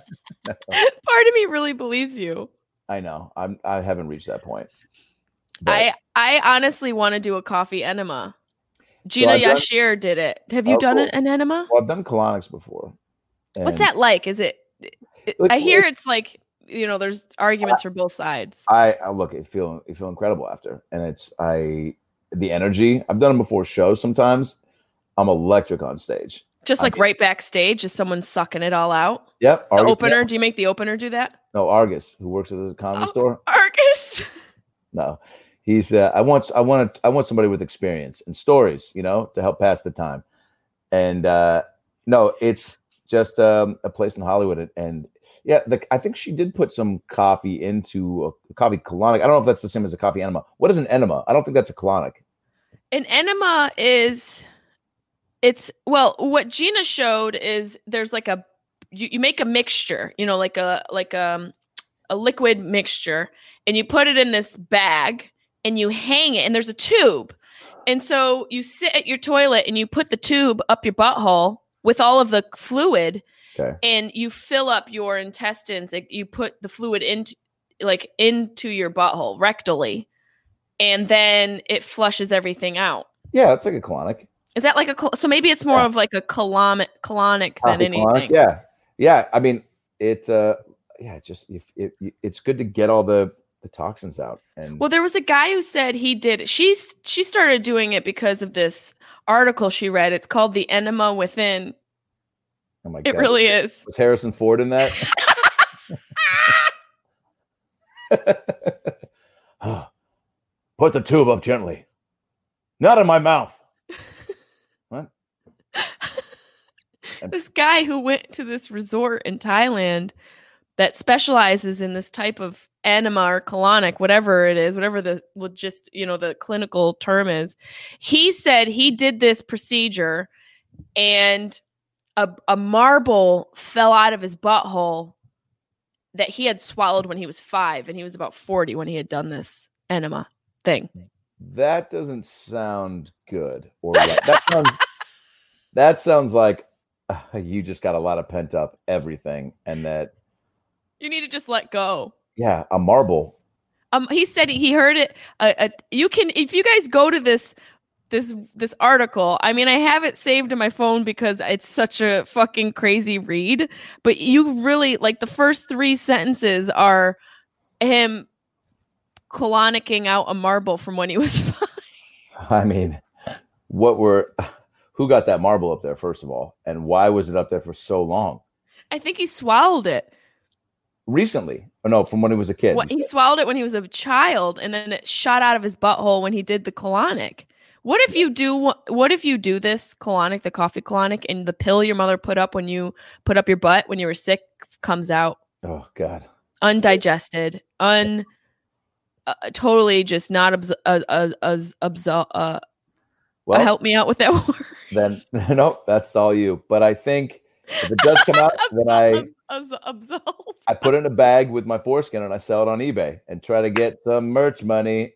Part of me really believes you. I know. I haven't reached that point. I honestly want to do a coffee enema. Gina Yashir did it. Have you done an enema? Well, I've done colonics before. What's that like? Is it? I hear it's like, you know, there's arguments for both sides. I look. You feel incredible after, and it's the energy. I've done them before shows. Sometimes I'm electric on stage. Just like right backstage, is someone sucking it all out? Yep. Argus, the opener. Yeah. Do you make the opener do that? No, Argus, who works at the comedy store. Argus. No, He's I want somebody with experience and stories, to help pass the time. And no, it's just a place in Hollywood. And yeah, I think she did put some coffee into a coffee colonic. I don't know if that's the same as a coffee enema. What is an enema? I don't think that's a colonic. An enema what Gina showed is there's like you make a mixture, like a liquid mixture, and you put it in this bag and you hang it, and there's a tube. And so you sit at your toilet and you put the tube up your butthole with all of the fluid, and you fill up your intestines. You put the fluid into your butthole rectally, and then it flushes everything out. Yeah, it's like a colonic. Is that like so maybe it's more of like a colonic than anything. Colonic, yeah. I mean, it's good to get all the toxins out. And well, there was a guy who said he did. She started doing it because of this article she read. It's called The Enema Within. Oh my God. It really is. Was Harrison Ford in that? Put the tube up gently. Not in my mouth. What? This guy who went to this resort in Thailand that specializes in this type of enema or colonic, whatever it is, whatever the the clinical term is. He said he did this procedure and a marble fell out of his butthole that he had swallowed when he was 5, and he was about 40 when he had done this enema thing. That doesn't sound good. Or that sounds like you just got a lot of pent up everything, and that you need to just let go. Yeah, a marble. He said he heard it. You can, if you guys go to this article. I mean, I have it saved in my phone because it's such a fucking crazy read. But you really the first 3 sentences are him colonicking out a marble from when he was 5. I mean, who got that marble up there, first of all? And why was it up there for so long? I think he swallowed it. Recently? Or no, from when he was a kid? He swallowed it when he was a child, and then it shot out of his butthole when he did the colonic. What if you do this colonic, the coffee colonic, and the pill your mother put up when you put up your butt when you were sick comes out? Oh, God. Undigested, totally just not well, help me out with that word. Then no, that's all you. But I think if it does come out, then I put it in a bag with my foreskin and I sell it on eBay and try to get some merch money.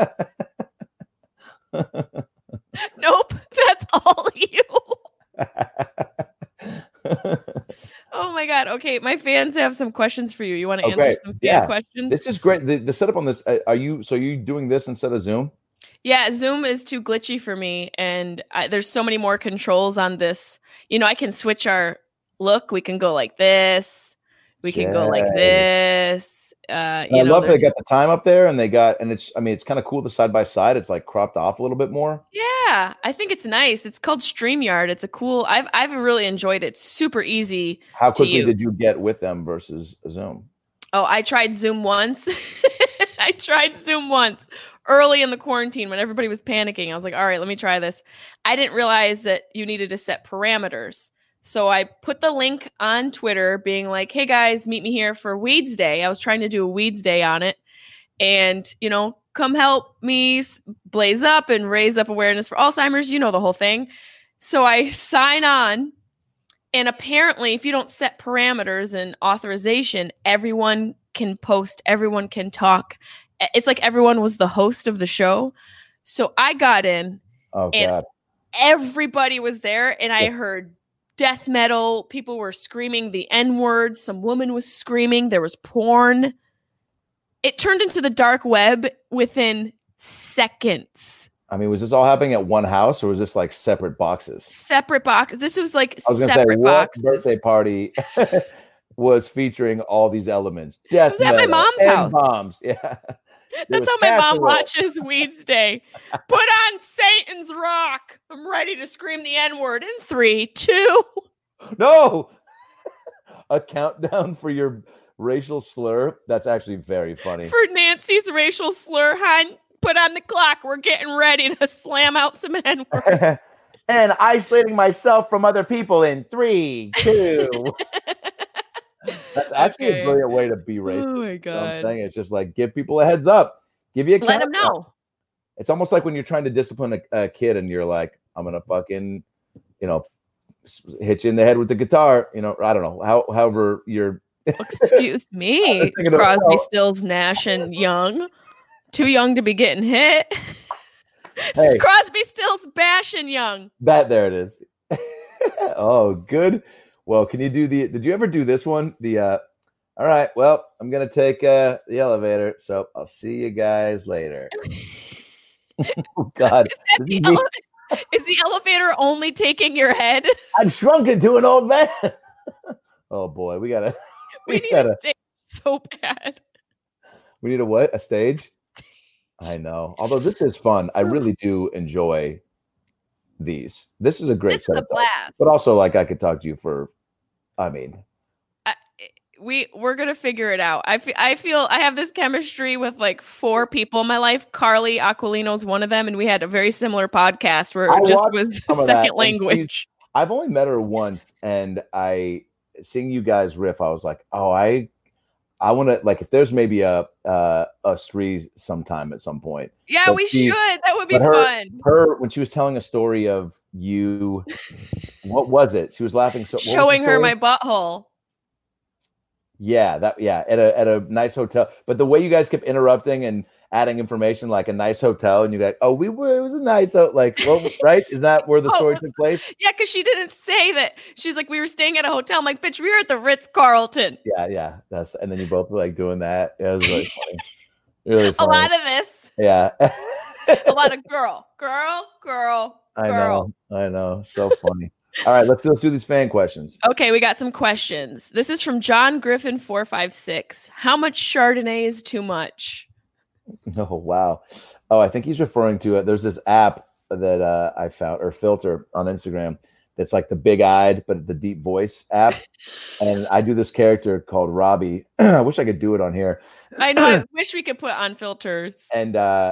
Nope, that's all you. Oh my God. Okay, my fans have some questions for you. You want to answer some fan questions? This is great. The setup on this, are you doing this instead of Zoom? Yeah, Zoom is too glitchy for me, and there's so many more controls on this. I can switch our look. We can go like this. We can go like this. I love they got the time up there, and it's kind of cool. The side by side, it's like cropped off a little bit more. Yeah, I think it's nice. It's called StreamYard. It's a cool. I've really enjoyed it. It's super easy. How quickly did you get with them versus Zoom? Oh, I tried Zoom once. Early in the quarantine when everybody was panicking. I was like, all right, let me try this. I didn't realize that you needed to set parameters. So I put the link on Twitter being like, hey guys, meet me here for Weeds Day. I was trying to do a Weeds Day on it. And, come help me blaze up and raise up awareness for Alzheimer's. You know the whole thing. So I sign on. And apparently, if you don't set parameters and authorization, everyone can post, everyone can talk. It's like everyone was the host of the show. So I got in. Oh, God. Everybody was there. And I heard death metal. People were screaming the N-word. Some woman was screaming. There was porn. It turned into the dark web within seconds. I mean, was this all happening at one house, or was this like separate boxes? Separate boxes. This was like separate boxes. What birthday party was featuring all these elements? Death it was at my mom's house. Bombs. Yeah. That's how my mom watches Weeds Day. Put on Satan's Rock. I'm ready to scream the N-word in 3, 2. No. A countdown for your racial slur. That's actually very funny. For Nancy's racial slur, hon. put on the clock. We're getting ready to slam out some N-words. And isolating myself from other people in 3, 2. That's actually a brilliant way to be racist. Oh my You know what I'm God. saying? It's just like give people a heads up. Give you a Let them countdown. know. It's almost like when you're trying to discipline a kid and you're like, I'm gonna fucking, hit you in the head with the guitar. I don't know. However you're. Excuse me, Crosby, Stills, Nash, and Young. Too young to be getting hit. Hey. Crosby, Stills, Bash, and Young. There it is. Oh, good. Well, can you do did you ever do this one? All right, well, I'm going to take the elevator, so I'll see you guys later. Oh, God. Is the elevator only taking your head? I'm shrunk into an old man. Oh, boy, we need a stage so bad. We need a what? A stage? I know. Although this is fun. I really do enjoy these. This is a great setup. This is a blast. But also, like, I could talk to you we're gonna figure it out. I feel I have this chemistry with like 4 people in my life. Carly Aquilino's one of them, and we had a very similar podcast where it just was second language. I've only met her once, and seeing you guys riff, I was like, oh, I want to, like, if there's maybe us 3 sometime at some point. Yeah, but we should. That would be fun. Her, when she was telling a story of you, what was it? She was laughing. Showing her my butthole. Yeah, at a nice hotel. But the way you guys kept interrupting and adding information, like a nice hotel, and you like, oh, it was a nice hotel. Like, well, right? Is that where the story took place? Yeah, because she didn't say that. She's like, we were staying at a hotel. I'm like, bitch, we were at the Ritz-Carlton. Yeah. And then you both were like doing that. Yeah, it was really funny. Really funny. A lot of this. Yeah. A lot of girl. I know. So funny. All right, let's do these fan questions. Okay, we got some questions. This is from John Griffin 456. How much Chardonnay is too much? Oh, wow. Oh, I think he's referring to there's this app that I found, or filter on Instagram, that's like the big-eyed but the deep voice app. And I do this character called Robbie. I wish I could do it on here. I know. I wish we could put on filters. And so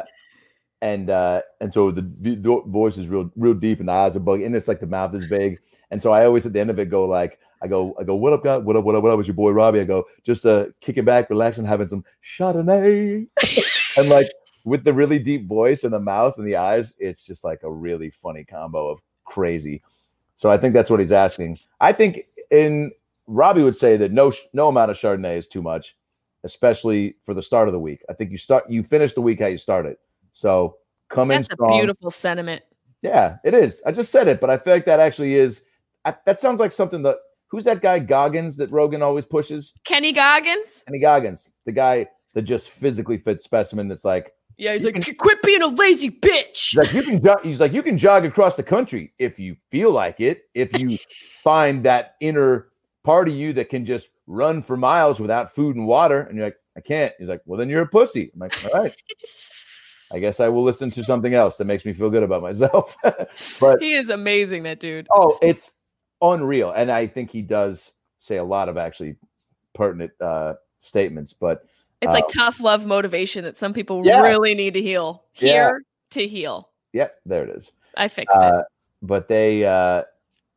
the voice is real deep, and the eyes are buggy, and it's like the mouth is big. And so I always at the end of it go like, I go, what up, guys? What up? It's your boy Robbie. I go, just kicking back, relaxing, having some Chardonnay. And like with the really deep voice and the mouth and the eyes, it's just like a really funny combo of crazy. So I think that's what he's asking. I think Robbie would say that no amount of Chardonnay is too much, especially for the start of the week. I think you finish the week how you start it. So come in strong. That's a beautiful sentiment. Yeah, it is. I just said it, but I feel like that actually is. That sounds like something that. Who's that guy Goggins that Rogan always pushes? Kenny Goggins. Kenny Goggins, the guy that just physically fit specimen. That's like. Yeah, he's like, quit being a lazy bitch. He's like, you can jog across the country if you feel like it. If you find that inner part of you that can just run for miles without food and water, and you're like, I can't. He's like, well, then you're a pussy. I'm like, all right. I guess I will listen to something else that makes me feel good about myself. But he is amazing, that dude. Oh, it's unreal. And I think he does say a lot of actually pertinent statements, but it's like tough love motivation that some people really need to heal. To heal. Yep, there it is. I fixed it. But I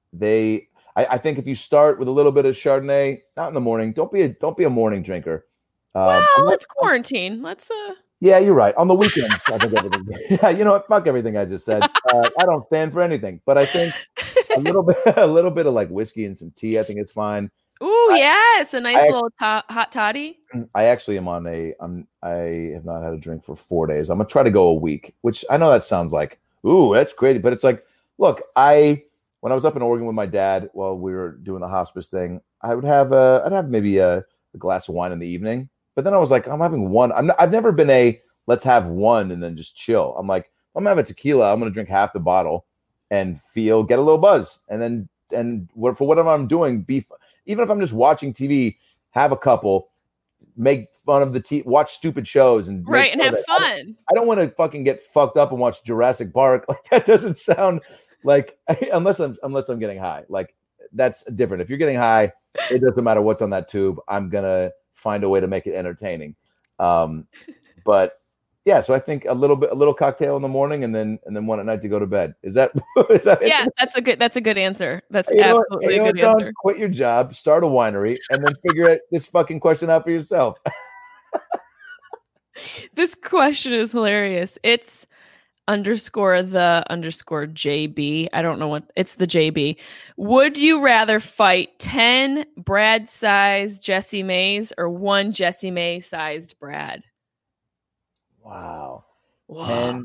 think if you start with a little bit of Chardonnay, not in the morning, don't be a morning drinker. Let's quarantine. Yeah, you're right. On the weekends, I think everything. Yeah, you know what? Fuck everything I just said. I don't stand for anything, but I think a little bit of like whiskey and some tea. I think it's fine. Ooh, yes, a nice little hot toddy. I actually am I have not had a drink for 4 days. I'm gonna try to go a week, which I know that sounds like, ooh, that's crazy, but it's like, look, when I was up in Oregon with my dad while we were doing the hospice thing, I'd have maybe a glass of wine in the evening. But then I was like, I'm having one. I've never been let's have one and then just chill. I'm like, I'm gonna have a tequila. I'm gonna drink half the bottle and get a little buzz, and for whatever I'm doing, even if I'm just watching TV, have a couple, make fun of watch stupid shows and have fun. I don't want to fucking get fucked up and watch Jurassic Park. Like that doesn't sound like unless I'm getting high. Like that's different. If you're getting high, it doesn't matter what's on that tube. I'm gonna find a way to make it entertaining. But Yeah, so I think a little cocktail in the morning, and then one at night to go to bed. Is that? Is that Yeah, that's a good answer. That's You know absolutely a what, good Don? answer. Quit your job, start a winery, and then figure this fucking question out for yourself. This question is hilarious. It's _the_JB. I don't know what it's the JB. Would you rather fight 10 Brad-sized Jessie Mays or 1 Jessie May-sized Brad? Wow. Wow.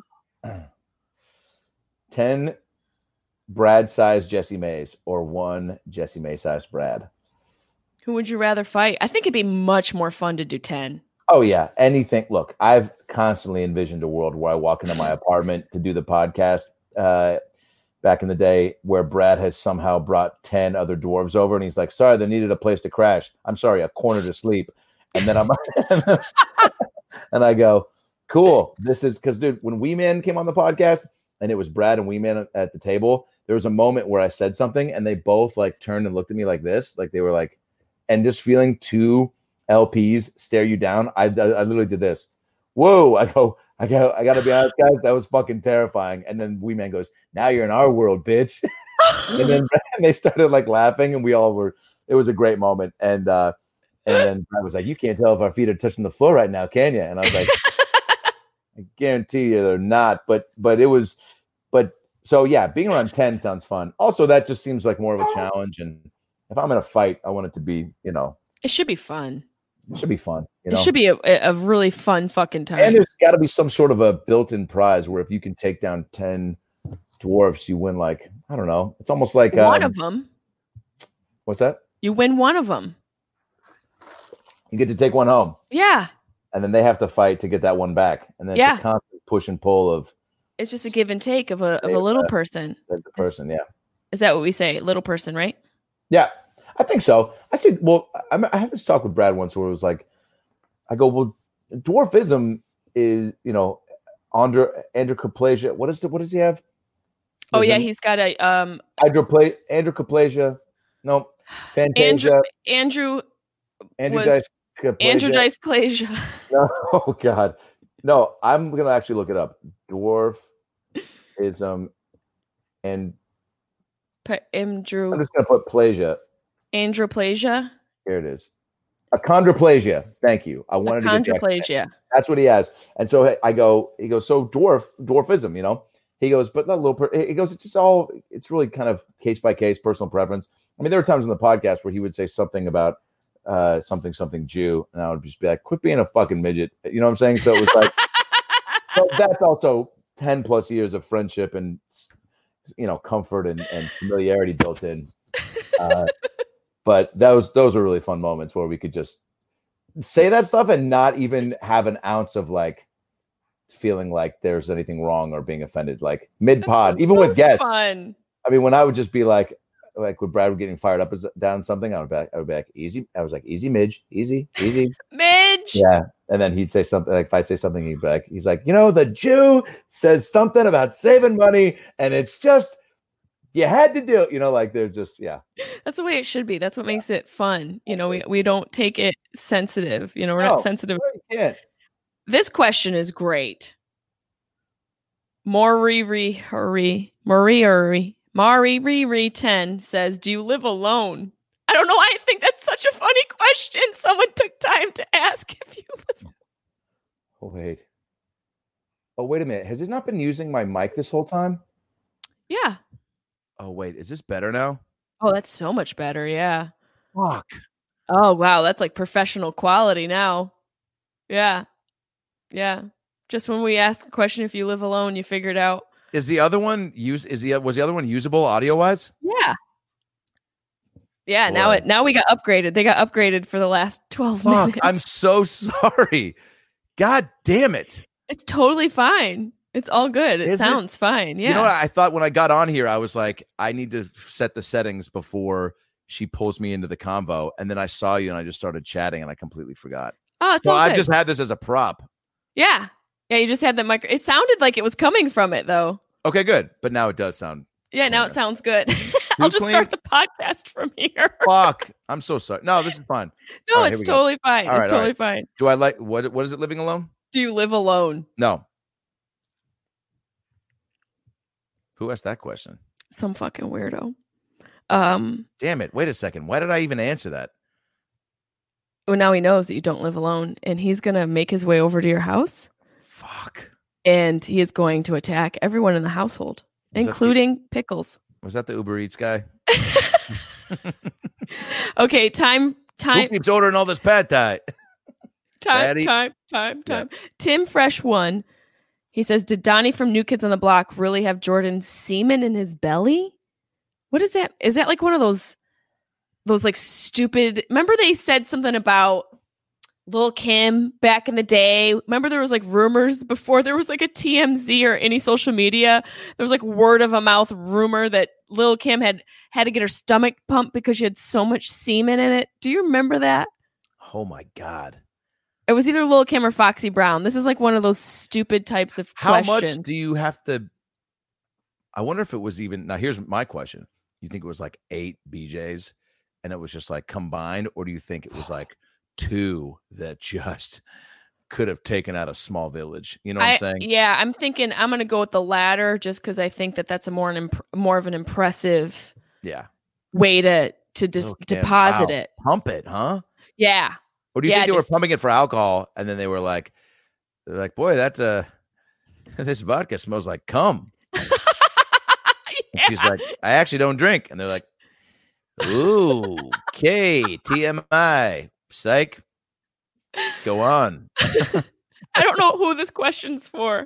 10 Brad-sized Jessie Mays or 1 Jessie May-sized Brad. Who would you rather fight? I think it'd be much more fun to do 10. Oh, yeah. Anything. Look, I've constantly envisioned a world where I walk into my apartment to do the podcast back in the day where Brad has somehow brought 10 other dwarves over and he's like, sorry, they needed a place to crash. I'm sorry, a corner to sleep. And then and I go, cool. This is because, dude, when Wee Man came on the podcast and it was Brad and Wee Man at the table, there was a moment where I said something and they both like turned and looked at me like this, like they were like, and just feeling two LPs stare you down. I literally did this. Whoa! I got to be honest, guys. That was fucking terrifying. And then Wee Man goes, "Now you're in our world, bitch." And then they started like laughing, and we all were. It was a great moment. And then I was like, "You can't tell if our feet are touching the floor right now, can you?" And I was like, "I guarantee you they're not." But it was. But so yeah, being around 10 sounds fun. Also, that just seems like more of a challenge. And if I'm in a fight, I want it to be, It should be fun. It should be fun. It should be a really fun fucking time. And there's got to be some sort of a built-in prize where if you can take down 10 dwarfs, you win like, I don't know. It's almost like one of them. What's that? You win one of them. You get to take one home. Yeah. And then they have to fight to get that one back. And then it's a constant push and pull of. It's just a give and take of a little person. The person, yeah. Is that what we say? Little person, right? Yeah. I think so. I said, well, I had this talk with Brad once where it was like, I go, well, dwarfism is, androplasia. What does he have? Oh, yeah, he's got a androplasia. No, Fantasia. Androdysplasia. No, oh God. No, I'm gonna actually look it up. Dwarfism and I'm just gonna put plasia. Androplasia. Here it is. Achondroplasia. Thank you. I wanted achondroplasia. To get that's what he has. And so he goes, so dwarfism, He goes, but not little. He goes, it's really kind of case by case, personal preference. I mean, there were times in the podcast where he would say something about something Jew, and I would just be like, quit being a fucking midget. You know what I'm saying? So it was like, but that's also 10 plus years of friendship and comfort and familiarity built in. But those were really fun moments where we could just say that stuff and not even have an ounce of like feeling like there's anything wrong or being offended, like mid pod, even with guests. Fun. I mean, when I would just be like when Brad was getting fired up down something, I would be like, easy. I was like, easy, Midge, easy. Midge. Yeah. And then he'd say something like, if I say something, he's like, the Jew says something about saving money and it's just, you had to do it, like they're just, yeah. That's the way it should be. That's what makes it fun. We don't take it sensitive. We're not sensitive. You can't. This question is great. Mari 10 says, do you live alone? I don't know why I think that's such a funny question. Someone took time to ask if you live. Oh, wait a minute. Has it not been using my mic this whole time? Yeah. Oh, wait. Is this better now? Oh, that's so much better. Yeah. Fuck. Oh, wow. That's like professional quality now. Yeah. Yeah. Just when we ask a question, if you live alone, you figure it out. Was the other one usable audio wise? Yeah. Yeah. Boy. Now we got upgraded. They got upgraded for the last 12 minutes. I'm so sorry. God damn it. It's totally fine. It's all good. It sounds fine. Yeah. You know what? I thought when I got on here, I was like, I need to set the settings before she pulls me into the convo. And then I saw you and I just started chatting and I completely forgot. Oh, it's all good. I just had this as a prop. Yeah. Yeah, you just had the mic. It sounded like it was coming from it, though. Okay, good. But now it does sound. Yeah, now it sounds good. I'll just start the podcast from here. Fuck. I'm so sorry. No, this is fine. No, it's totally fine. It's totally fine. Do I like, what is it, living alone? Do you live alone? No. Who asked that question? Some fucking weirdo. Damn it. Wait a second. Why did I even answer that? Well, now he knows that you don't live alone, and he's going to make his way over to your house. Fuck. And he is going to attack everyone in the household, including Pickles. Was that the Uber Eats guy? Okay, time. Who keeps ordering all this pad thai? Time. Yeah. Tim Fresh 1. He says, did Donnie from New Kids on the Block really have Jordan's semen in his belly? What is that? Is that like one of those like stupid... Remember they said something about Lil' Kim back in the day? Remember there was like rumors before there was like a TMZ or any social media? There was like word of a mouth rumor that Lil' Kim had to get her stomach pumped because she had so much semen in it. Do you remember that? Oh my God. It was either Lil' Kim or Foxy Brown. This is like one of those stupid types of questions. How much do you have to... I wonder if it was even... Now, here's my question. You think it was like 8 BJs and it was just like combined? Or do you think it was like 2 that just could have taken out a small village? You know what I'm saying? Yeah, I'm thinking I'm going to go with the latter just because I think that's a more of an impressive way to deposit it. Pump it, huh? Yeah. Or do you think they were pumping it for alcohol and then they're like, boy, this vodka smells like cum. And she's like, I actually don't drink. And they're like, ooh, okay, TMI, psych. Go on. I don't know who this question's for.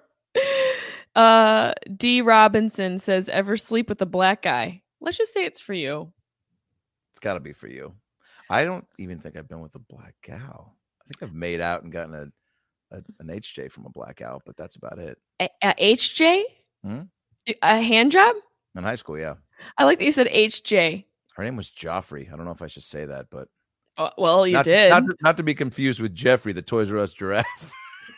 D. Robinson says, ever sleep with a black guy? Let's just say it's for you. It's got to be for you. I don't even think I've been with a black gal. I think I've made out and gotten an HJ from a black gal, but that's about it. A HJ? A hand job? In high school, yeah. I like that you said HJ. Her name was Joffrey. I don't know if I should say that, but well, you did. Not to be confused with Jeffrey, the Toys R Us giraffe.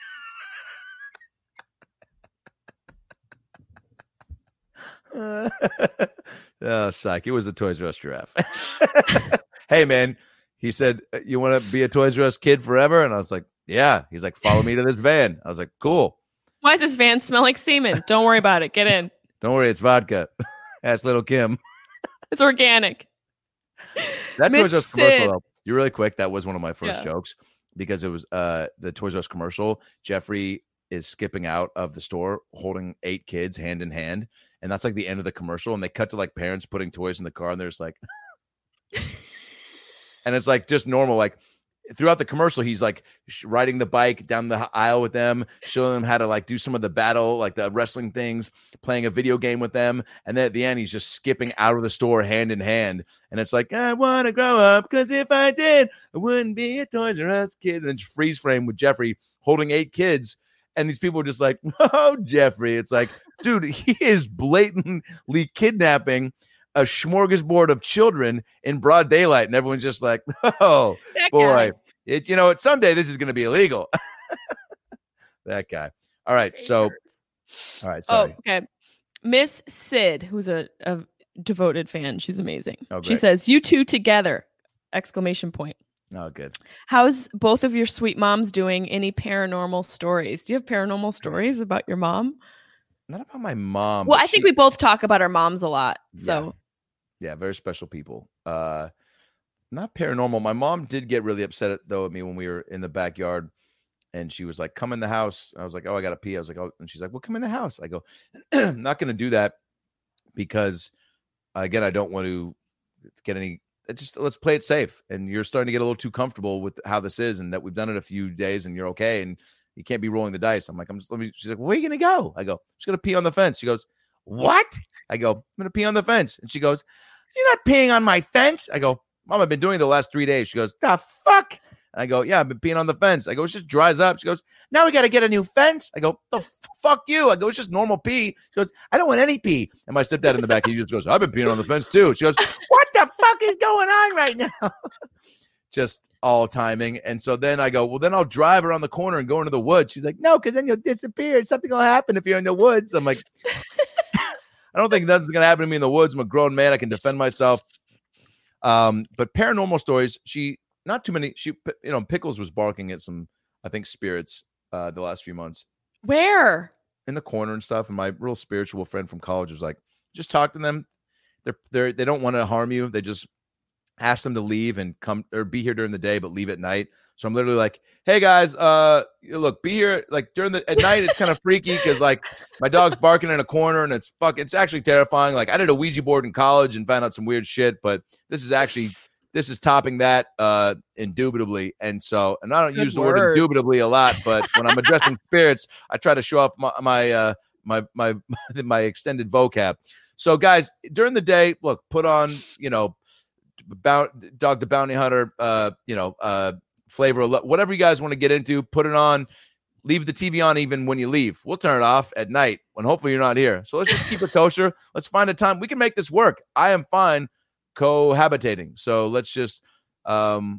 Oh, psych. It was a Toys R Us giraffe. Hey, man. He said, you want to be a Toys R Us kid forever? And I was like, yeah. He's like, follow me to this van. I was like, cool. Why does this van smell like semen? Don't worry about it. Get in. Don't worry. It's vodka. Ask Little Kim. It's organic. That Toys R Us commercial, though. You really quick. That was one of my first jokes because it was the Toys R Us commercial. Jeffrey is skipping out of the store holding 8 kids hand in hand. And that's like the end of the commercial. And they cut to like parents putting toys in the car and they're just like, and it's like just normal. Like throughout the commercial, he's like riding the bike down the aisle with them, showing them how to like do some of the battle, like the wrestling things, playing a video game with them. And then at the end, he's just skipping out of the store hand in hand. And it's like, I want to grow up because if I did, I wouldn't be a Toys R Us kid. And then freeze frame with Jeffrey holding 8 kids. And these people are just like, oh, Jeffrey. It's like, dude, he is blatantly kidnapping a smorgasbord of children in broad daylight. And everyone's just like, oh, that boy. Someday this is going to be illegal. That guy. All right. So, all right. Sorry. Oh, okay. Miss Sid, who's a devoted fan. She's amazing. Oh, she says, you two together, ! Oh, good. How's both of your sweet moms doing? Any paranormal stories? Do you have paranormal stories about your mom? Not about my mom. Well, I think we both talk about our moms a lot. So yeah, very special people. Not paranormal. My mom did get really upset though at me when we were in the backyard and she was like, come in the house. I was like, oh, I got to pee. I was like, oh, and she's like, well, come in the house. I go, I'm not going to do that because again, I don't want to get any, let's play it safe. And you're starting to get a little too comfortable with how this is and that we've done it a few days and you're okay. And you can't be rolling the dice. I'm like, she's like, where are you going to go? I go, I'm just going to pee on the fence. She goes, what? I go, I'm going to pee on the fence. And she goes, you're not peeing on my fence. I go, Mom, I've been doing it the last 3 days. She goes, the fuck? And I go, yeah, I've been peeing on the fence. I go, it just dries up. She goes, now we got to get a new fence. I go, the fuck you. I go, it's just normal pee. She goes, I don't want any pee. And my stepdad in the back, he just goes, I've been peeing on the fence too. She goes, what the fuck is going on right now? Just all timing. And so then I go, well, then I'll drive around the corner and go into the woods. She's like, no, because then you'll disappear. Something will happen if you're in the woods. I'm like, I don't think nothing's going to happen to me in the woods. I'm a grown man. I can defend myself. But paranormal stories, not too many. Pickles was barking at some, I think, spirits the last few months Where? in the corner and stuff. And my real spiritual friend from college was like, just talk to them. They don't want to harm you. They just ask them to leave and come or be here during the day, but leave at night. So I'm literally like, hey guys, look, be here like at night. It's kind of freaky because like my dog's barking in a corner and it's actually terrifying. Like I did a Ouija board in college and found out some weird shit, but this is topping that indubitably. And I don't use the word indubitably a lot, but when I'm addressing spirits, I try to show off my extended vocab. So guys, during the day, look, put on, Dog the Bounty Hunter, flavor, whatever you guys want to get into, put it on, leave the TV on even when you leave. We'll turn it off at night when hopefully you're not here. So let's just keep it kosher. Let's find a time. We can make this work. I am fine cohabitating. So let's just, hello?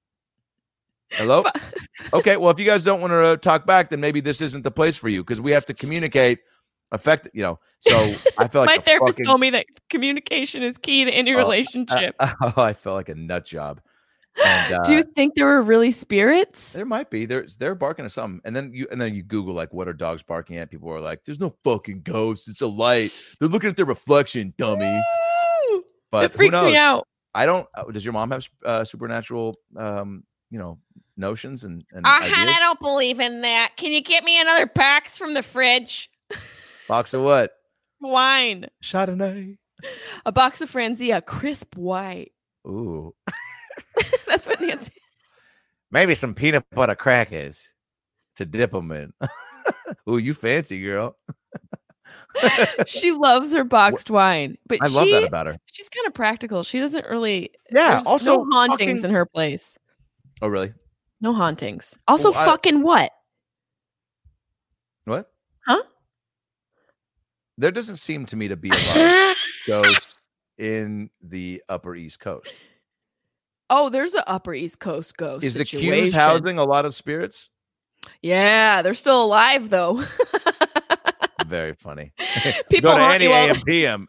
Okay. Well, if you guys don't want to talk back, then maybe this isn't the place for you because we have to communicate so I feel like my therapist told me that communication is key to any relationship. I felt like a nut job. And, do you think there were really spirits? There might be. They're barking at something, and then you Google like what are dogs barking at? People are like, "There's no fucking ghost. It's a light. They're looking at their reflection, dummy." Woo! But it freaks me out. I don't. Does your mom have supernatural, notions and I don't believe in that. Can you get me another box from the fridge? Box of what? Wine. Chardonnay. A box of Franzia, crisp white. Ooh. That's what Nancy. Maybe some peanut butter crackers to dip them in. Ooh, you fancy, girl. She loves her boxed wine, but I love that about her. She's kind of practical. She doesn't really. Yeah. Also, no hauntings in her place. Oh, really? No hauntings. Also, fucking what? What? Huh? There doesn't seem to me to be a lot of ghosts in the Upper East Coast. Oh, there's an Upper East Coast ghost. Is situation. The Q's housing a lot of spirits? Yeah, they're still alive though. Very funny. People go to any AM PM.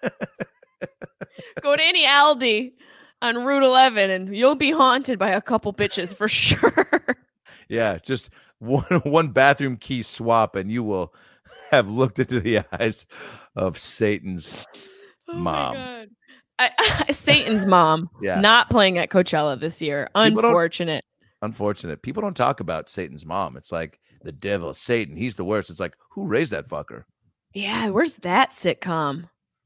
Go to any Aldi on Route 11, and you'll be haunted by a couple bitches for sure. Yeah, just one bathroom key swap, and you will have looked into the eyes of Satan's mom. My God. Satan's mom. Yeah. Not playing at Coachella this year. Unfortunate. People don't talk about Satan's mom. It's like the devil, Satan. He's the worst. It's like, who raised that fucker? Yeah, where's that sitcom?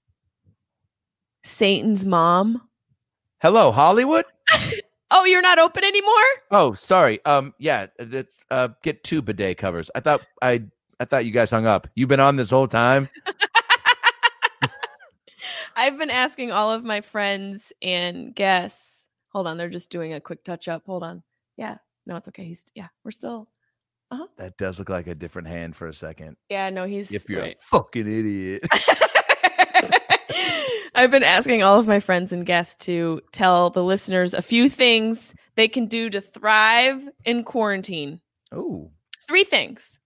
Satan's mom. Hello, Hollywood. Oh, you're not open anymore? Oh, sorry. Yeah, it's get 2 bidet covers. I thought you guys hung up. You've been on this whole time. I've been asking all of my friends and guests. Hold on, they're just doing a quick touch up. Hold on. Yeah, no, it's okay. We're still. That does look like a different hand for a second. Yeah, no, he's. If you're a fucking idiot. I've been asking all of my friends and guests to tell the listeners a few things they can do to thrive in quarantine. Oh. 3 things.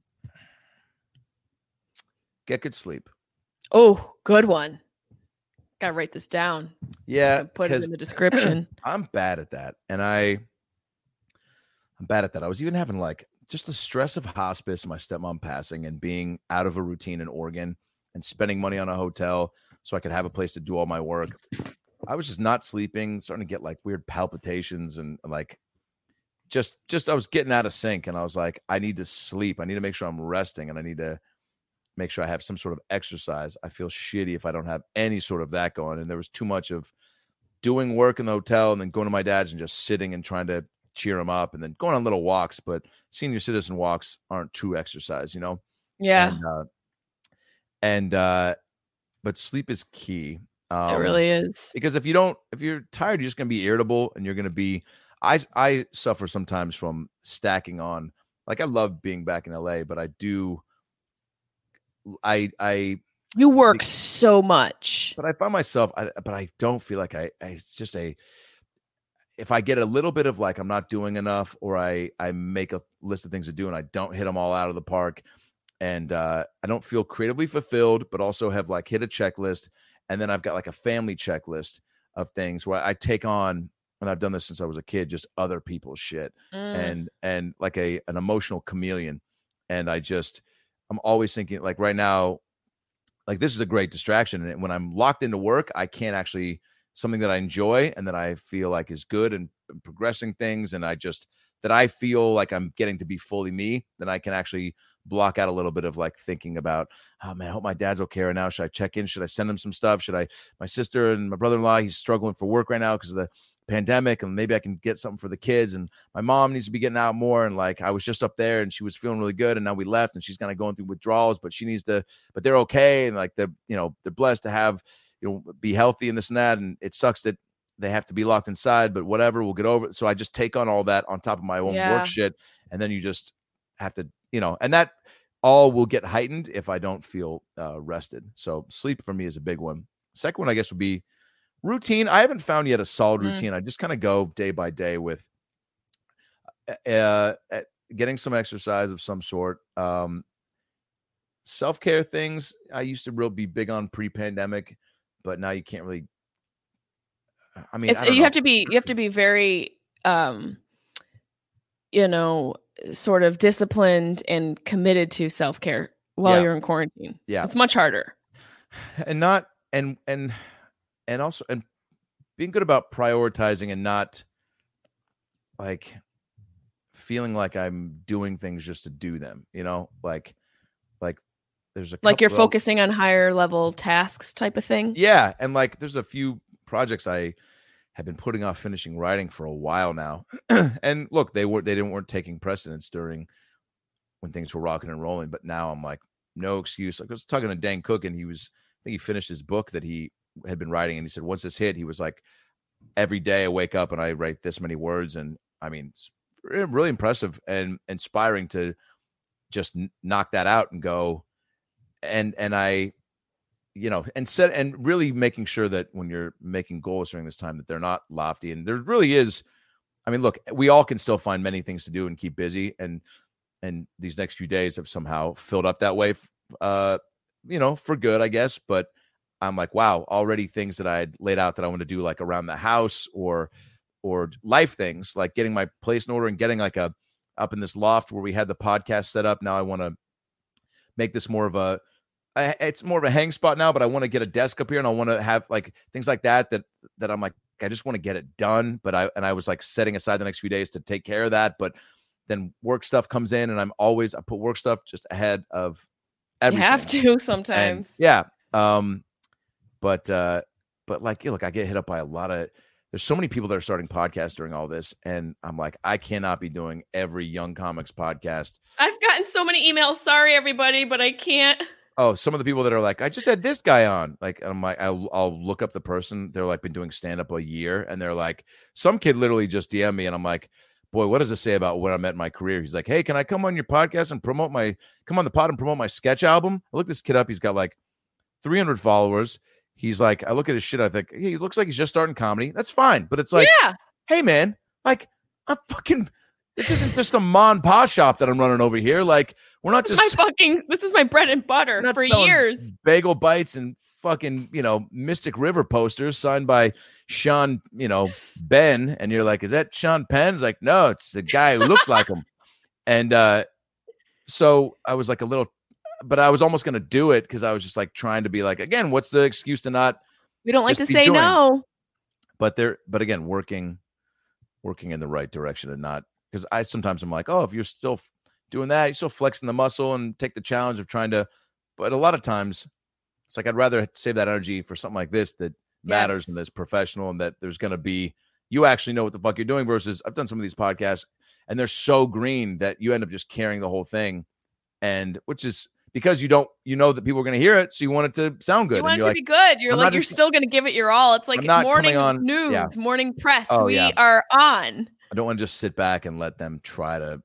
Get good sleep. Oh, good one. Gotta write this down. Yeah. Put it in the description. I'm bad at that. And I'm bad at that. I was even having like just the stress of hospice, my stepmom passing, and being out of a routine in Oregon and spending money on a hotel so I could have a place to do all my work. I was just not sleeping, starting to get like weird palpitations and like just I was getting out of sync, and I was like, I need to sleep. I need to make sure I'm resting, and I need to make sure I have some sort of exercise. I feel shitty if I don't have any sort of that going. And there was too much of doing work in the hotel and then going to my dad's and just sitting and trying to cheer him up and then going on little walks. But senior citizen walks aren't true exercise, Yeah. But sleep is key. It really is. Because if you're tired, you're just going to be irritable, and you're going to be, I suffer sometimes from stacking on. Like, I love being back in LA, but you work so much, but I find myself, but I don't feel like it's just if I get a little bit of like, I'm not doing enough, or I make a list of things to do and I don't hit them all out of the park, and I don't feel creatively fulfilled, but also have like hit a checklist. And then I've got like a family checklist of things where I take on, and I've done this since I was a kid, just other people's shit and like an emotional chameleon. And I'm always thinking, like, right now, like, this is a great distraction. And when I'm locked into work, I can't actually, something that I enjoy and that I feel like is good and progressing things. And that I feel like I'm getting to be fully me, then I can actually block out a little bit of like thinking about, oh man, I hope my dad's okay right now. Should I check in? Should I send him some stuff? My sister and my brother-in-law, he's struggling for work right now because of the pandemic, and maybe I can get something for the kids. And my mom needs to be getting out more. And like, I was just up there and she was feeling really good. And now we left and she's kind of going through withdrawals, but but they're okay. And like, they're blessed to have, be healthy and this and that. And it sucks that they have to be locked inside, but whatever, we'll get over it. So I just take on all that on top of my own work shit. And then you just have to, and that all will get heightened if I don't feel rested. So sleep for me is a big one. Second one, I guess, would be routine. I haven't found yet a solid routine. I just kind of go day by day with getting some exercise of some sort. Self-care things I used to be big on pre-pandemic, but now you can't really. I mean, you have to be very, sort of disciplined and committed to self-care while you're in quarantine. Yeah. It's much harder. And also being good about prioritizing and not like feeling like I'm doing things just to do them, like there's like you're focusing on higher level tasks type of thing. Yeah. And like, there's a few projects I have been putting off finishing writing for a while now. And look, they weren't taking precedence during when things were rocking and rolling, but now I'm like, no excuse. Like, I was talking to Dan Cook, and I think he finished his book that he had been writing, and he said once this hit, he was like, every day I wake up and I write this many words. And I mean, it's really impressive and inspiring to just knock that out and go and I and really making sure that when you're making goals during this time that they're not lofty. And there really is, I mean, look, we all can still find many things to do and keep busy. And these next few days have somehow filled up that way, for good, I guess. But I'm like, wow, already things that I had laid out that I want to do, like around the house or life things, like getting my place in order and getting like up in this loft where we had the podcast set up. Now I want to make this it's more of a hang spot now, but I want to get a desk up here, and I want to have like things like that I'm like, I just want to get it done. But I was like setting aside the next few days to take care of that. But then work stuff comes in, and I put work stuff just ahead of everything. You have to sometimes. And, yeah. But like, look, I get hit up by there's so many people that are starting podcasts during all this. And I'm like, I cannot be doing every Young Comics podcast. I've gotten so many emails. Sorry, everybody, but I can't. Oh, some of the people that are like, I just had this guy on. Like, I'm like, I'll look up the person. They're like been doing stand-up a year. And they're like, some kid literally just DM me. And I'm like, boy, what does it say about where I'm at in my career? He's like, hey, can I come on your podcast and come on the pod and promote my sketch album? I look this kid up. He's got like 300 followers. He's like, I look at his shit. I think, hey, he looks like he's just starting comedy. That's fine. But it's like, hey man, like this isn't just a mom and pa shop that I'm running over here. Like, we're not this is my bread and butter for years. Bagel bites and fucking, Mystic River posters signed by Sean, Ben. And you're like, is that Sean Penn? It's like, no, it's the guy who looks like him. And so I was like but I was almost going to do it because I was just like trying to be like, again, what's the excuse to not? We don't like to say no. But again, working in the right direction and not. Because I'm like, oh, if you're still doing that, you're still flexing the muscle and take the challenge of trying to. But a lot of times, it's like I'd rather save that energy for something like this that matters and that's professional and that there's going to be, you actually know what the fuck you're doing versus I've done some of these podcasts and they're so green that you end up just carrying the whole thing. And which is because you that people are going to hear it. So you want it to sound good. You want it to be good. You're still going to give it your all. It's like morning news, morning press. We are on. I don't want to just sit back and let them try to,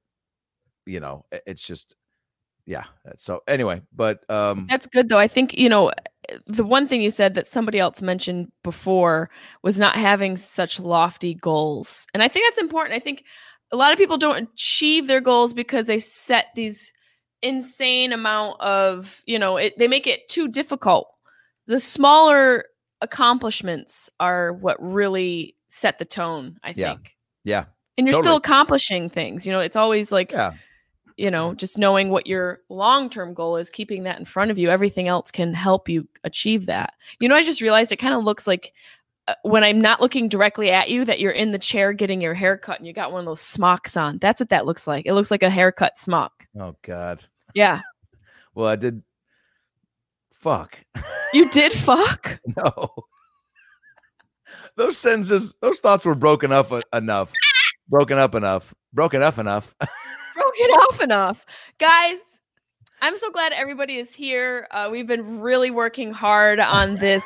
it's just, yeah. So anyway, but that's good though. I think, the one thing you said that somebody else mentioned before was not having such lofty goals. And I think that's important. I think a lot of people don't achieve their goals because they set these insane amount of, they make it too difficult. The smaller accomplishments are what really set the tone, I Yeah. think. Yeah. And you're Totally. still accomplishing things. It's always like, Yeah. just knowing what your long-term goal is, keeping that in front of you. Everything else can help you achieve that. I just realized it kind of looks like when I'm not looking directly at you, that you're in the chair getting your hair cut and you got one of those smocks on. That's what that looks like. It looks like a haircut smock. Oh God. Yeah. Well, I did. Fuck. You did fuck? No. Those sentences, those thoughts were broken up enough. Broken off enough. Broken off enough. Guys, I'm so glad everybody is here. We've been really working hard on this.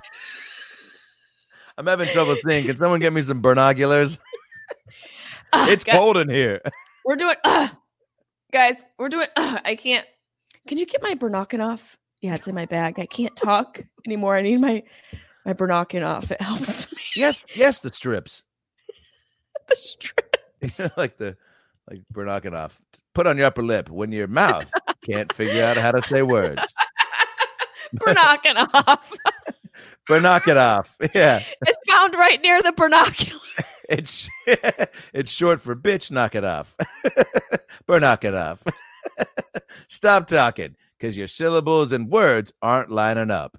I'm having trouble seeing. Can someone get me some binoculars? It's cold in here. We're doing, guys, we're doing, I can't. Can you get my binocular off? Yeah, it's in my bag. I can't talk anymore. I need my binocular off. It helps me. Yes, the strips. The strips. like binocular off. Put on your upper lip when your mouth can't figure out how to say words. Binocular off. Binocular off. Yeah. It's found right near the binocular. It's short for bitch, knock it off. Binocular off. Stop talking, because your syllables and words aren't lining up.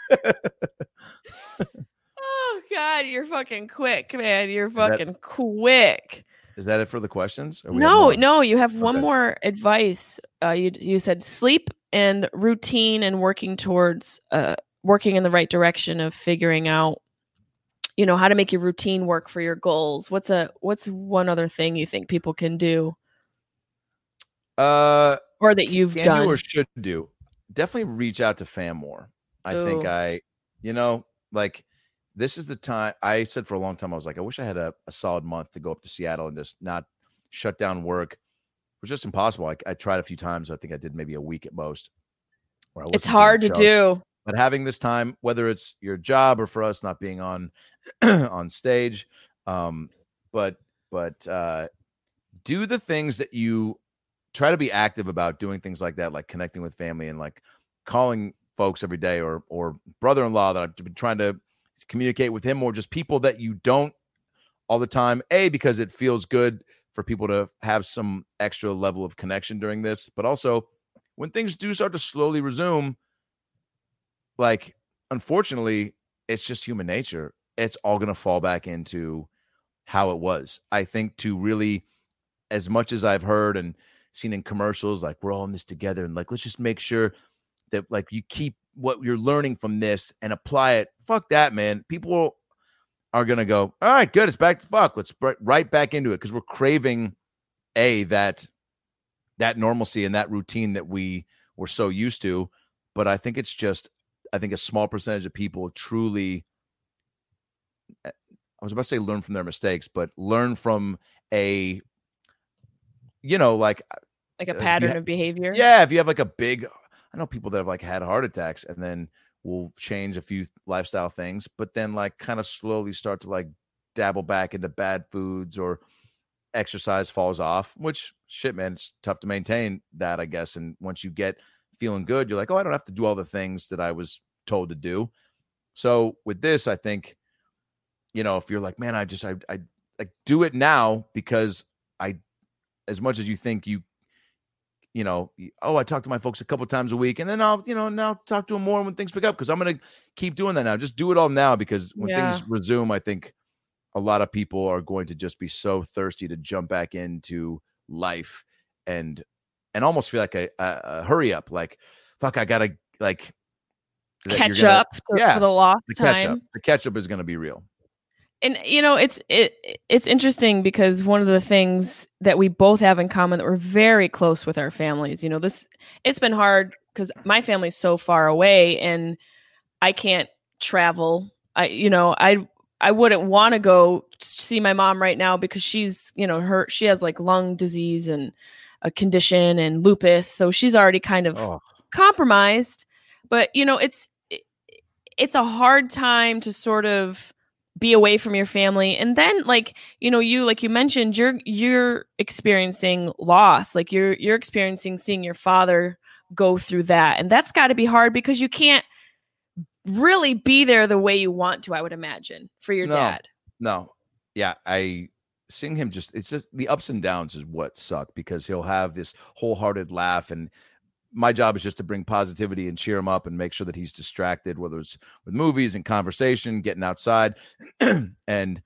Oh, God, you're fucking quick, man. You're fucking quick. Is that it for the questions? No, you have one Okay. more advice. You said sleep and routine and working towards working in the right direction of figuring out, how to make your routine work for your goals. What's one other thing you think people can do? Or that you've done or should do? Definitely reach out to fam more. I think this is the time. I said for a long time, I was like, I wish I had a solid month to go up to Seattle and just not shut down work. It was just impossible. I tried a few times. I think I did maybe a week at most. It's hard to do. But having this time, whether it's your job or for us not being on on stage, but do the things that you try to be active about, doing things like that, like connecting with family and like calling folks every day, or brother-in-law that I've been trying to communicate with him, or just people that you don't all the time, because it feels good for people to have some extra level of connection during this. But also when things do start to slowly resume, like, unfortunately, it's just human nature. It's all going to fall back into how it was. I think to really, as much as I've heard and seen in commercials, like, we're all in this together, and like, let's just make sure that like you keep what you're learning from this and apply it. Fuck that, man. People are going to go, all right, good. It's back to fuck. Let's right back into it. Cause we're craving that normalcy and that routine that we were so used to. But I think it's just, a small percentage of people truly, I was about to say learn from their mistakes, but learn from like a pattern of behavior. Yeah. If you have like I know people that have like had heart attacks and then will change a few lifestyle things, but then like kind of slowly start to like dabble back into bad foods, or exercise falls off, which shit, man, it's tough to maintain that, I guess. And once you get feeling good, you're like, oh, I don't have to do all the things that I was told to do. So with this, I think, if you're like, man, I like do it now, because as much as you think I talk to my folks a couple times a week, and then I'll, now talk to them more when things pick up, because I'm going to keep doing that now. Just do it all now, because when things resume, I think a lot of people are going to just be so thirsty to jump back into life and almost feel like a hurry up, like, fuck, I got to like catch up for the lost time. The catch up is going to be real. And it's interesting, because one of the things that we both have in common, that we're very close with our families. It's been hard because my family's so far away and I can't travel. I wouldn't want to go see my mom right now, because she's, she has like lung disease and a condition and lupus. So she's already kind of compromised, but it's a hard time to sort of be away from your family. And then like you mentioned, you're experiencing loss, like you're experiencing seeing your father go through that. And that's got to be hard, because you can't really be there the way you want to, I would imagine, for your dad. No. Yeah. Seeing him it's just the ups and downs is what suck, because he'll have this wholehearted laugh, and my job is just to bring positivity and cheer him up and make sure that he's distracted, whether it's with movies and conversation, getting outside. And,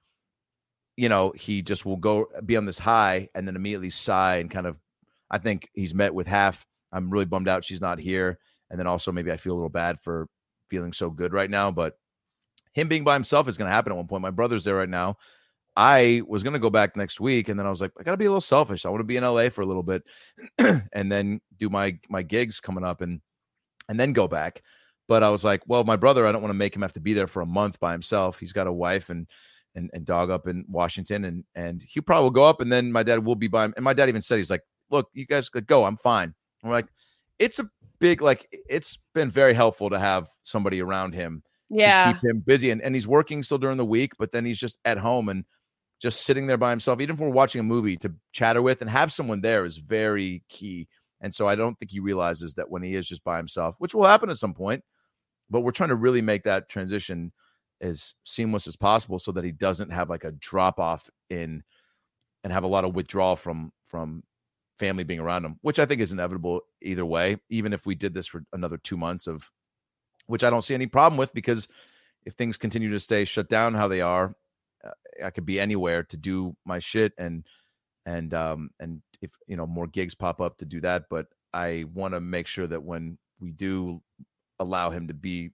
he just will go be on this high and then immediately sigh and kind of, I think he's met with half, I'm really bummed out she's not here. And then also maybe I feel a little bad for feeling so good right now, but him being by himself is going to happen at one point. My brother's there right now. I was going to go back next week, and then I was like, I got to be a little selfish. I want to be in LA for a little bit and then do my gigs coming up and then go back. But I was like, well, my brother, I don't want to make him have to be there for a month by himself. He's got a wife and dog up in Washington, and he probably will go up, and then my dad will be by him. And my dad even said, he's like, look, you guys could go. I'm fine. I'm like, it's a big, it's been very helpful to have somebody around him to keep him busy. And he's working still during the week, but then he's just at home and just sitting there by himself. Even if we're watching a movie, to chatter with and have someone there is very key. And so I don't think he realizes that when he is just by himself, which will happen at some point, but we're trying to really make that transition as seamless as possible so that he doesn't have a drop off in and have a lot of withdrawal from family being around him, which I think is inevitable either way, even if we did this for another 2 months of, which I don't see any problem with, because if things continue to stay shut down how they are, I could be anywhere to do my shit and if more gigs pop up to do that. But I want to make sure that when we do allow him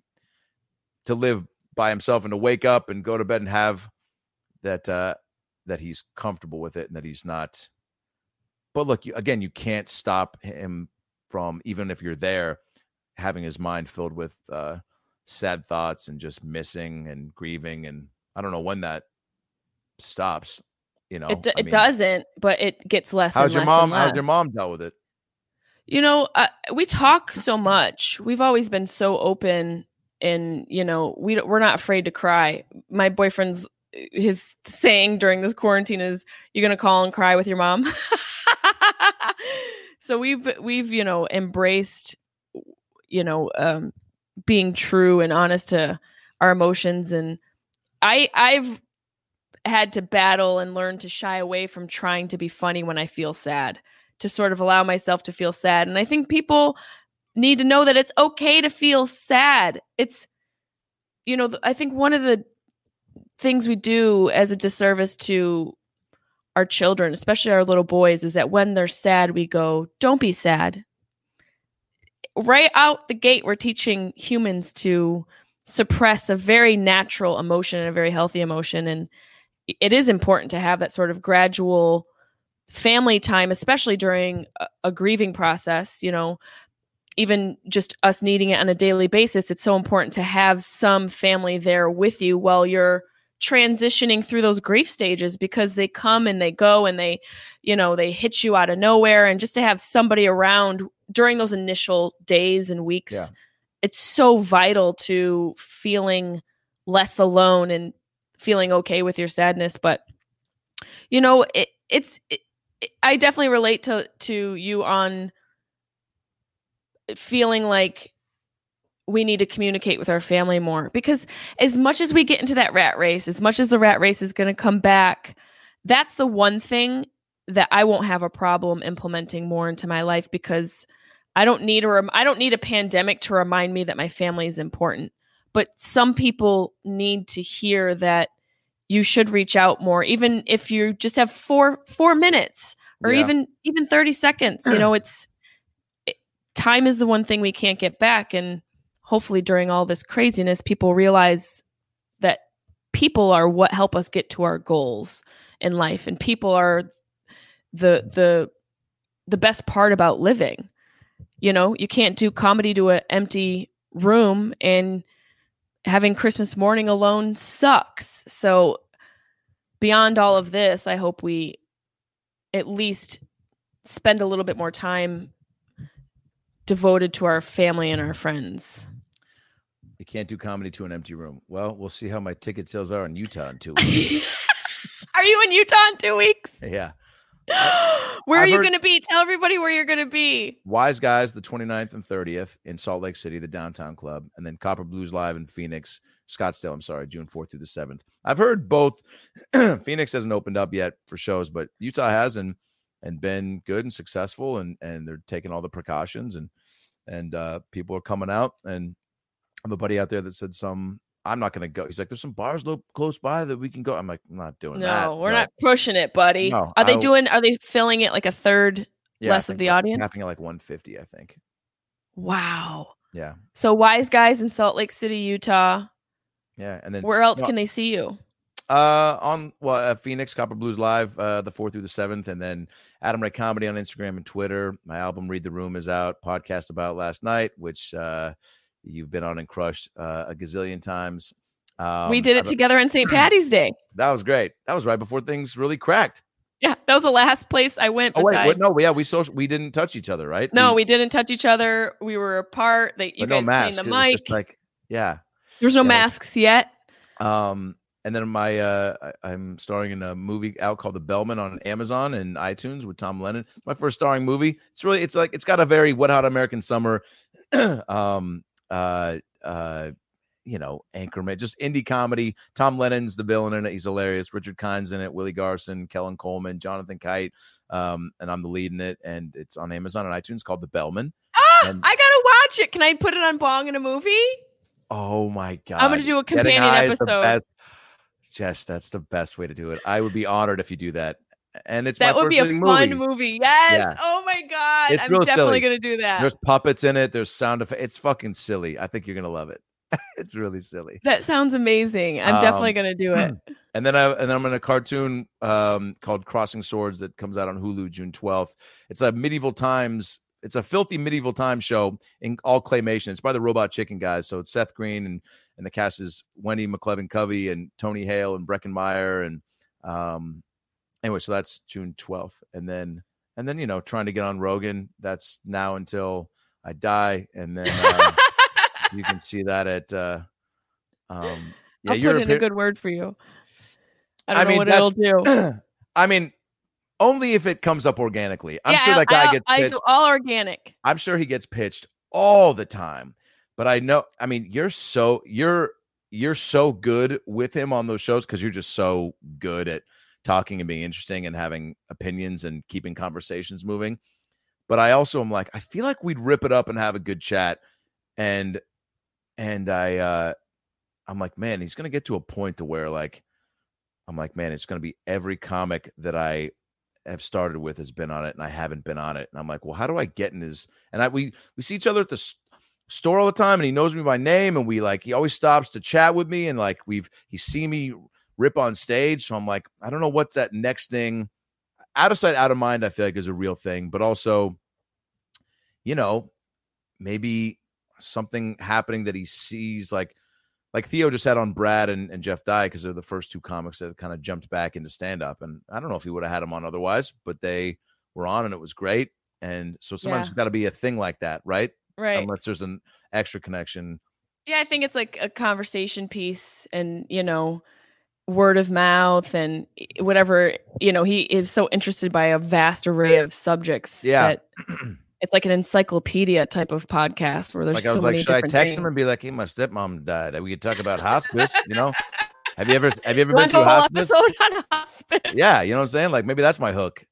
to live by himself and to wake up and go to bed and have that he's comfortable with it and that he's not. But look, you can't stop him from, even if you're there, having his mind filled with sad thoughts and just missing and grieving. And I don't know when that stops. It doesn't, but it gets less. How's your mom? And less. How's your mom dealt with it? We talk so much. We've always been so open, and we're not afraid to cry. My boyfriend's his saying during this quarantine is, "You're gonna call and cry with your mom." So we've embraced being true and honest to our emotions, and I've had to battle and learn to shy away from trying to be funny when I feel sad, to sort of allow myself to feel sad. And I think people need to know that it's okay to feel sad. It's, I think one of the things we do as a disservice to our children, especially our little boys, is that when they're sad, we go, don't be sad. Right out the gate, we're teaching humans to suppress a very natural emotion and a very healthy emotion. And it is important to have that sort of gradual family time, especially during a grieving process. Even just us needing it on a daily basis, it's so important to have some family there with you while you're transitioning through those grief stages, because they come and they go and they hit you out of nowhere. And just to have somebody around during those initial days and weeks, it's so vital to feeling less alone and feeling okay with your sadness. But I definitely relate to you on feeling like we need to communicate with our family more, because as much as we get into that rat race, as much as the rat race is going to come back, that's the one thing that I won't have a problem implementing more into my life, because I don't need a pandemic to remind me that my family is important. But some people need to hear that you should reach out more, even if you just have four minutes or even 30 seconds. Time is the one thing we can't get back. And hopefully during all this craziness, people realize that people are what help us get to our goals in life. And people are the best part about living. You can't do comedy to an empty room, and having Christmas morning alone sucks. So beyond all of this, I hope we at least spend a little bit more time devoted to our family and our friends. You can't do comedy to an empty room. Well, we'll see how my ticket sales are in Utah in 2 weeks. Are you in Utah in 2 weeks? Yeah. Where I've are you heard- going to be? Tell everybody where you're going to be. Wise Guys, the 29th and 30th in Salt Lake City, the downtown club, and then Copper Blues Live in Phoenix, Scottsdale, June 4th through the 7th. I've heard both. Phoenix hasn't opened up yet for shows, but Utah has and been good and successful, and they're taking all the precautions, and people are coming out. And I have a buddy out there that said I'm not going to go. He's like, there's some bars close by that we can go. I'm like, I'm not doing that. No, we're not pushing it, buddy. No, are they filling it like a third less of the audience? Happening at like 150, I think. Wow. Yeah. So Wise Guys in Salt Lake City, Utah. Yeah. And then where else can they see you? Phoenix, Copper Blues Live, the 4th through the 7th, and then Adam Ray Comedy on Instagram and Twitter. My album Read the Room is out. Podcast about last night, which you've been on and crushed a gazillion times. We did it together on St. Patty's Day. That was great. That was right before things really cracked. Yeah, that was the last place I went. We didn't touch each other, right? No, we didn't touch each other. We were apart. You guys cleaned the mic. Just like, yeah. There's no masks yet. And then I'm starring in a movie out called The Bellman on Amazon and iTunes with Tom Lennon. It's my first starring movie. It's got a very Wet Hot American Summer, anchorman, just indie comedy. Tom Lennon's the villain in it. He's hilarious. Richard Kine's in it. Willie Garson, Kellen Coleman, Jonathan Kite. And I'm the lead in it. And it's on Amazon and iTunes called The Bellman. I gotta watch it. Can I put it on Bong in a movie? Oh my God. I'm gonna do a companion episode. Jess, that's the best way to do it. I would be honored if you do that. And that would be a fun movie. Yes. Yeah. Oh my God. I'm definitely going to do that. There's puppets in it. There's sound effects. It's fucking silly. I think you're going to love it. It's really silly. That sounds amazing. I'm definitely going to do it. And then I'm in a cartoon called Crossing Swords that comes out on Hulu June 12th. It's a medieval times. It's a filthy medieval times show in all claymation. It's by the Robot Chicken guys. So it's Seth Green and the cast is Wendy McLevin-Covey and Tony Hale and Breckin Meyer. And anyway, so that's June 12th. And then, trying to get on Rogan. That's now until I die. And then you can see that at I'll put in a good word for you. I don't know what it'll do. I mean, only if it comes up organically. I'm sure that guy gets pitched. I do all organic. I'm sure he gets pitched all the time. But I know, you're so good with him on those shows because you're just so good at talking and being interesting and having opinions and keeping conversations moving. But I also am like, I feel like we'd rip it up and have a good chat. And I'm like, man, he's going to get to a point to where I'm like, man, it's going to be every comic that I have started with has been on it and I haven't been on it. And I'm like, well, how do I get in his, and we see each other at the store all the time and he knows me by name and he always stops to chat with me and he's seen me rip on stage. So I'm like, I don't know what's that next thing. Out of sight, out of mind, I feel like is a real thing, but also, maybe something happening that he sees like Theo just had on Brad and Jeff Dye because they're the first two comics that kind of jumped back into stand-up. And I don't know if he would have had them on otherwise, but they were on and it was great. And so sometimes it's got to be a thing like that, right? Right. Unless there's an extra connection. Yeah, I think it's like a conversation piece and, word of mouth and whatever, he is so interested by a vast array of subjects. Yeah. That it's like an encyclopedia type of podcast where there's so many should I different text things. him and be like, hey, my stepmom died. We could talk about hospice, Have you ever been Like to a a whole hospice? episode on hospice. Yeah, you know what I'm saying? Like maybe that's my hook.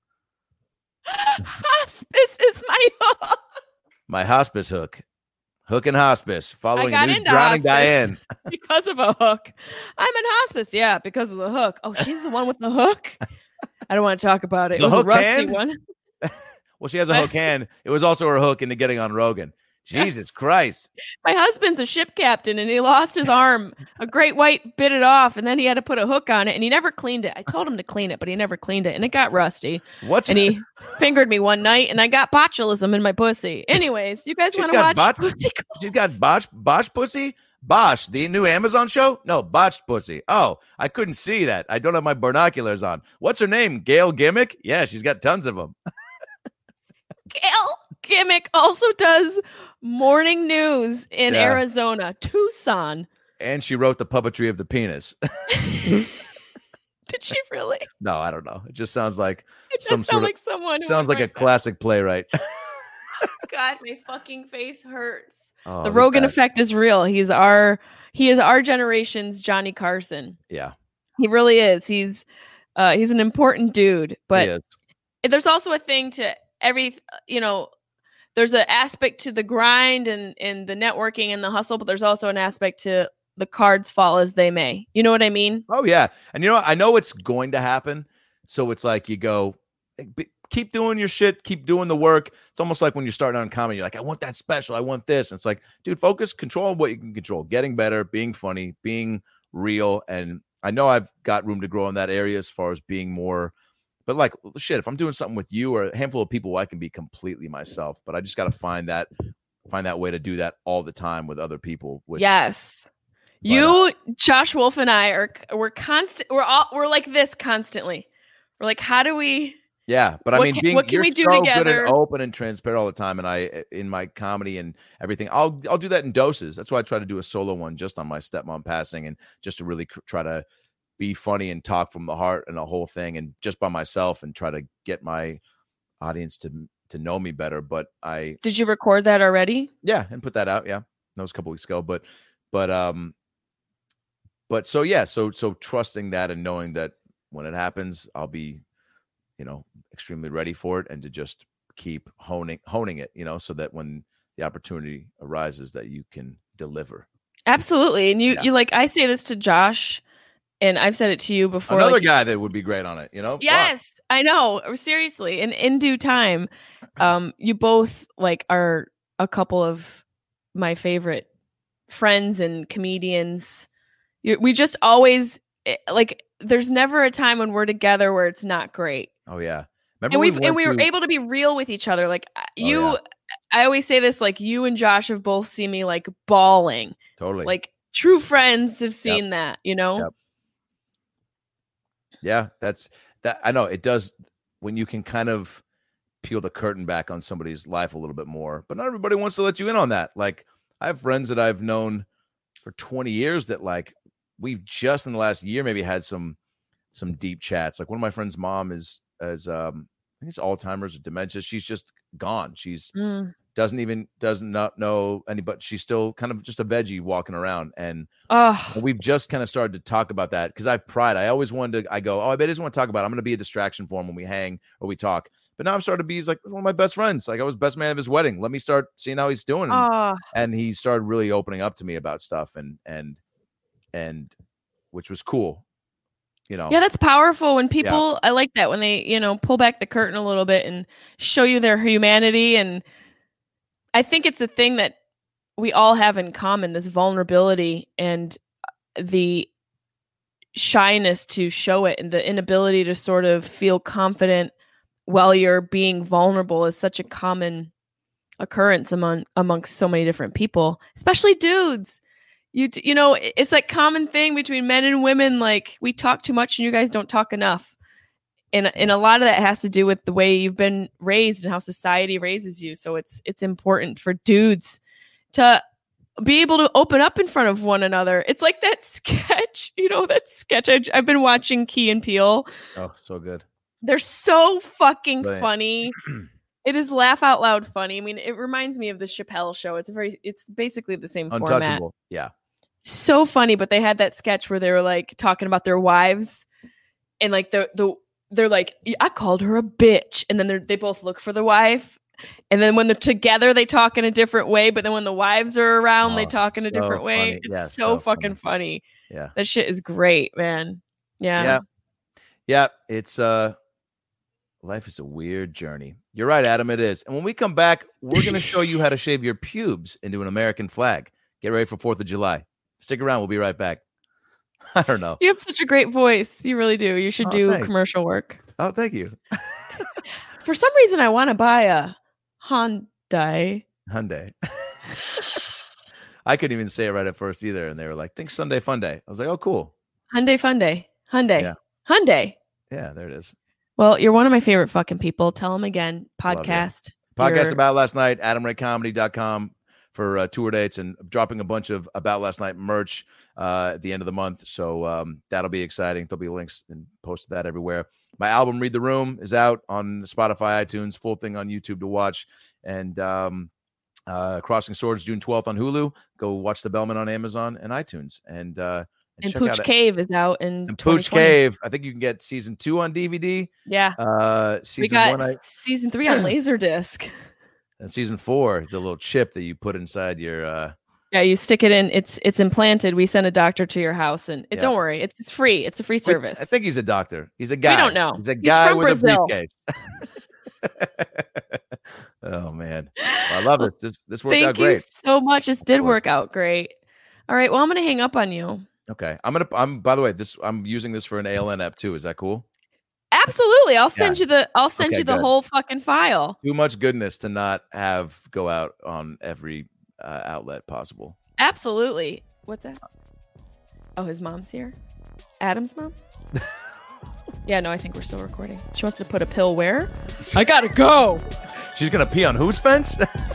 Hospice is my hook. My hospice hook. Hook and hospice. Following I got a new into drowning hospice Diane. because of a hook. I'm in hospice, yeah, because of the hook. Oh, she's the one with the hook? I don't want to talk about it. The It was a hook rusty hand? one. Well, she has a hook hand. It was also her hook into getting on Rogan. Jesus Christ. My husband's a ship captain and he lost his arm. A great white bit it off and then he had to put a hook on it and he never cleaned it. I told him to clean it, but he never cleaned it and it got rusty. What's And he fingered me one night and I got botulism in my pussy. Anyways, you guys want to watch Pussy Call? She's got botched pussy? Bosch, the new Amazon show? No, botched pussy. Oh, I couldn't see that. I don't have my binoculars on. What's her name? Gail Gimmick? Yeah, she's got tons of them. Gail Gimmick also does morning news in Yeah. Arizona, Tucson. And she wrote The Puppetry of the Penis. Did she really? No, I don't know. It just sounds like It some does sort sound of like someone. who sounds would like a write that. classic playwright. God, my fucking face hurts. Oh, The look Rogan at that. effect is real. He is our generation's Johnny Carson. Yeah, He really is. He's an important dude, he but is. there's also a thing to there's an aspect to the grind and the networking and the hustle, but there's also an aspect to the cards fall as they may. You know what I mean? Oh yeah, and you know, I know it's going to happen. So it's like you go, keep doing your shit, keep doing the work. It's almost like when you're starting out in comedy, you're like, I want that special, I want this. And it's like, dude, focus, control what you can control, getting better, being funny, being real. And I know I've got room to grow in that area as far as being more. But like, shit, if I'm doing something with you or a handful of people, I can be completely myself. But I just got to find that way to do that all the time with other people. Which, Yes. Josh Wolf and I we're like this constantly. We're like, how do we? Yeah, but I What mean, can- what can you're we do so together? good and open and transparent all the time, and I in my comedy and everything, I'll do that in doses. That's why I try to do a solo one just on my stepmom passing, and just to really try to be funny and talk from the heart and the whole thing, and just by myself, and try to get my audience to know me better. But Did you record that already? yeah, and put that out. Yeah, that was a couple weeks ago, but so yeah, so trusting that and knowing that when it happens, I'll be, extremely ready for it, and to just keep honing it, so that when the opportunity arises, that you can deliver. Absolutely. And Yeah. you like, I say this to Josh, and I've said it to you before. Another like, guy that would be great on it, Yes, I know. Seriously. And in due time, you both like are a couple of my favorite friends and comedians. We just always like, there's never a time when we're together where it's not great. Oh yeah. And we were able to be real with each other. Like I always say this, like you and Josh have both seen me like bawling. Totally. Like true friends have seen that, Yep. Yeah, that's that. I know it does when you can kind of peel the curtain back on somebody's life a little bit more, but not everybody wants to let you in on that. Like I have friends that I've known for 20 years that like we've just in the last year maybe had some deep chats. Like one of my friend's mom is I think it's Alzheimer's or dementia. She's just gone. She's does not know anybody. She's still kind of just a veggie walking around. And we've just kind of started to talk about that because I've pride. I always wanted to, I go, I bet he doesn't want to talk about it. I'm going to be a distraction for him when we hang or we talk. But now I've started to be, he's like one of my best friends. Like I was best man of his wedding. Let me start seeing how he's doing. And he started really opening up to me about stuff and which was cool. Yeah, that's powerful when people, I like that when they, pull back the curtain a little bit and show you their humanity. And I think it's a thing that we all have in common, this vulnerability and the shyness to show it and the inability to sort of feel confident while you're being vulnerable is such a common occurrence amongst so many different people, especially dudes. It's that common thing between men and women. Like we talk too much and you guys don't talk enough. And a lot of that has to do with the way you've been raised and how society raises you. So it's important for dudes to be able to open up in front of one another. It's like that sketch, I've been watching Key and Peele. Oh, so good. They're so fucking Brilliant. funny. It is laugh out loud funny. I mean, it reminds me of the Chappelle Show. It's basically the same format. Untouchable. Yeah. So funny, but they had that sketch where they were like talking about their wives, and like they're like, I called her a bitch, and then they both look for the wife, and then when they're together they talk in a different way, but then when the wives are around they talk in a different way. It's so fucking funny. Yeah, that shit is great, man. Yeah. It's life is a weird journey. You're right, Adam. It is. And when we come back, we're going to show you how to shave your pubes into an American flag. Get ready for 4th of July. Stick around. We'll be right back. I don't know. You have such a great voice. You really do. You should do commercial work. Oh, thank you. For some reason, I want to buy a Hyundai. I couldn't even say it right at first either. And they were like, think Sunday Fun Day. I was like, oh, cool. Hyundai. Yeah. Hyundai. Yeah, there it is. Well, you're one of my favorite fucking people. Tell them again. Podcast About last night, AdamRayComedy.com. for tour dates and dropping a bunch of About Last Night merch at the end of the month. So that'll be exciting. There'll be links and post that everywhere. My album Read the Room is out on Spotify, iTunes, full thing on YouTube to watch. And Crossing Swords June 12th on Hulu. Go watch The Bellman on Amazon and iTunes. And And check Pooch out Cave is out in and Pooch 2020. Cave. I think you can get season 2 on DVD. Yeah. we Season got 1 season 3 on Laserdisc. and season 4 is a little chip that you put inside your Yeah, you stick it in. It's implanted. We send a doctor to your house, and Yeah. don't worry, it's free. It's a free service. I think he's a doctor. He's a guy. don't know. He's a He's guy from with Brazil. a briefcase. Oh man, I love it. This worked out Thank you great. so much. This did course. work out great. All right. Well, I'm gonna hang up on you. Okay, I'm by the way, I'm using this for an ALN app too. Is that cool? Absolutely. I'll send you the Okay, good. whole fucking file. Too much goodness to not have go out on every outlet possible. Absolutely. What's that? Oh, his mom's here. Adam's mom. Yeah, no, I think we're still recording. She wants to put a pill where? I gotta go. She's gonna pee on whose fence?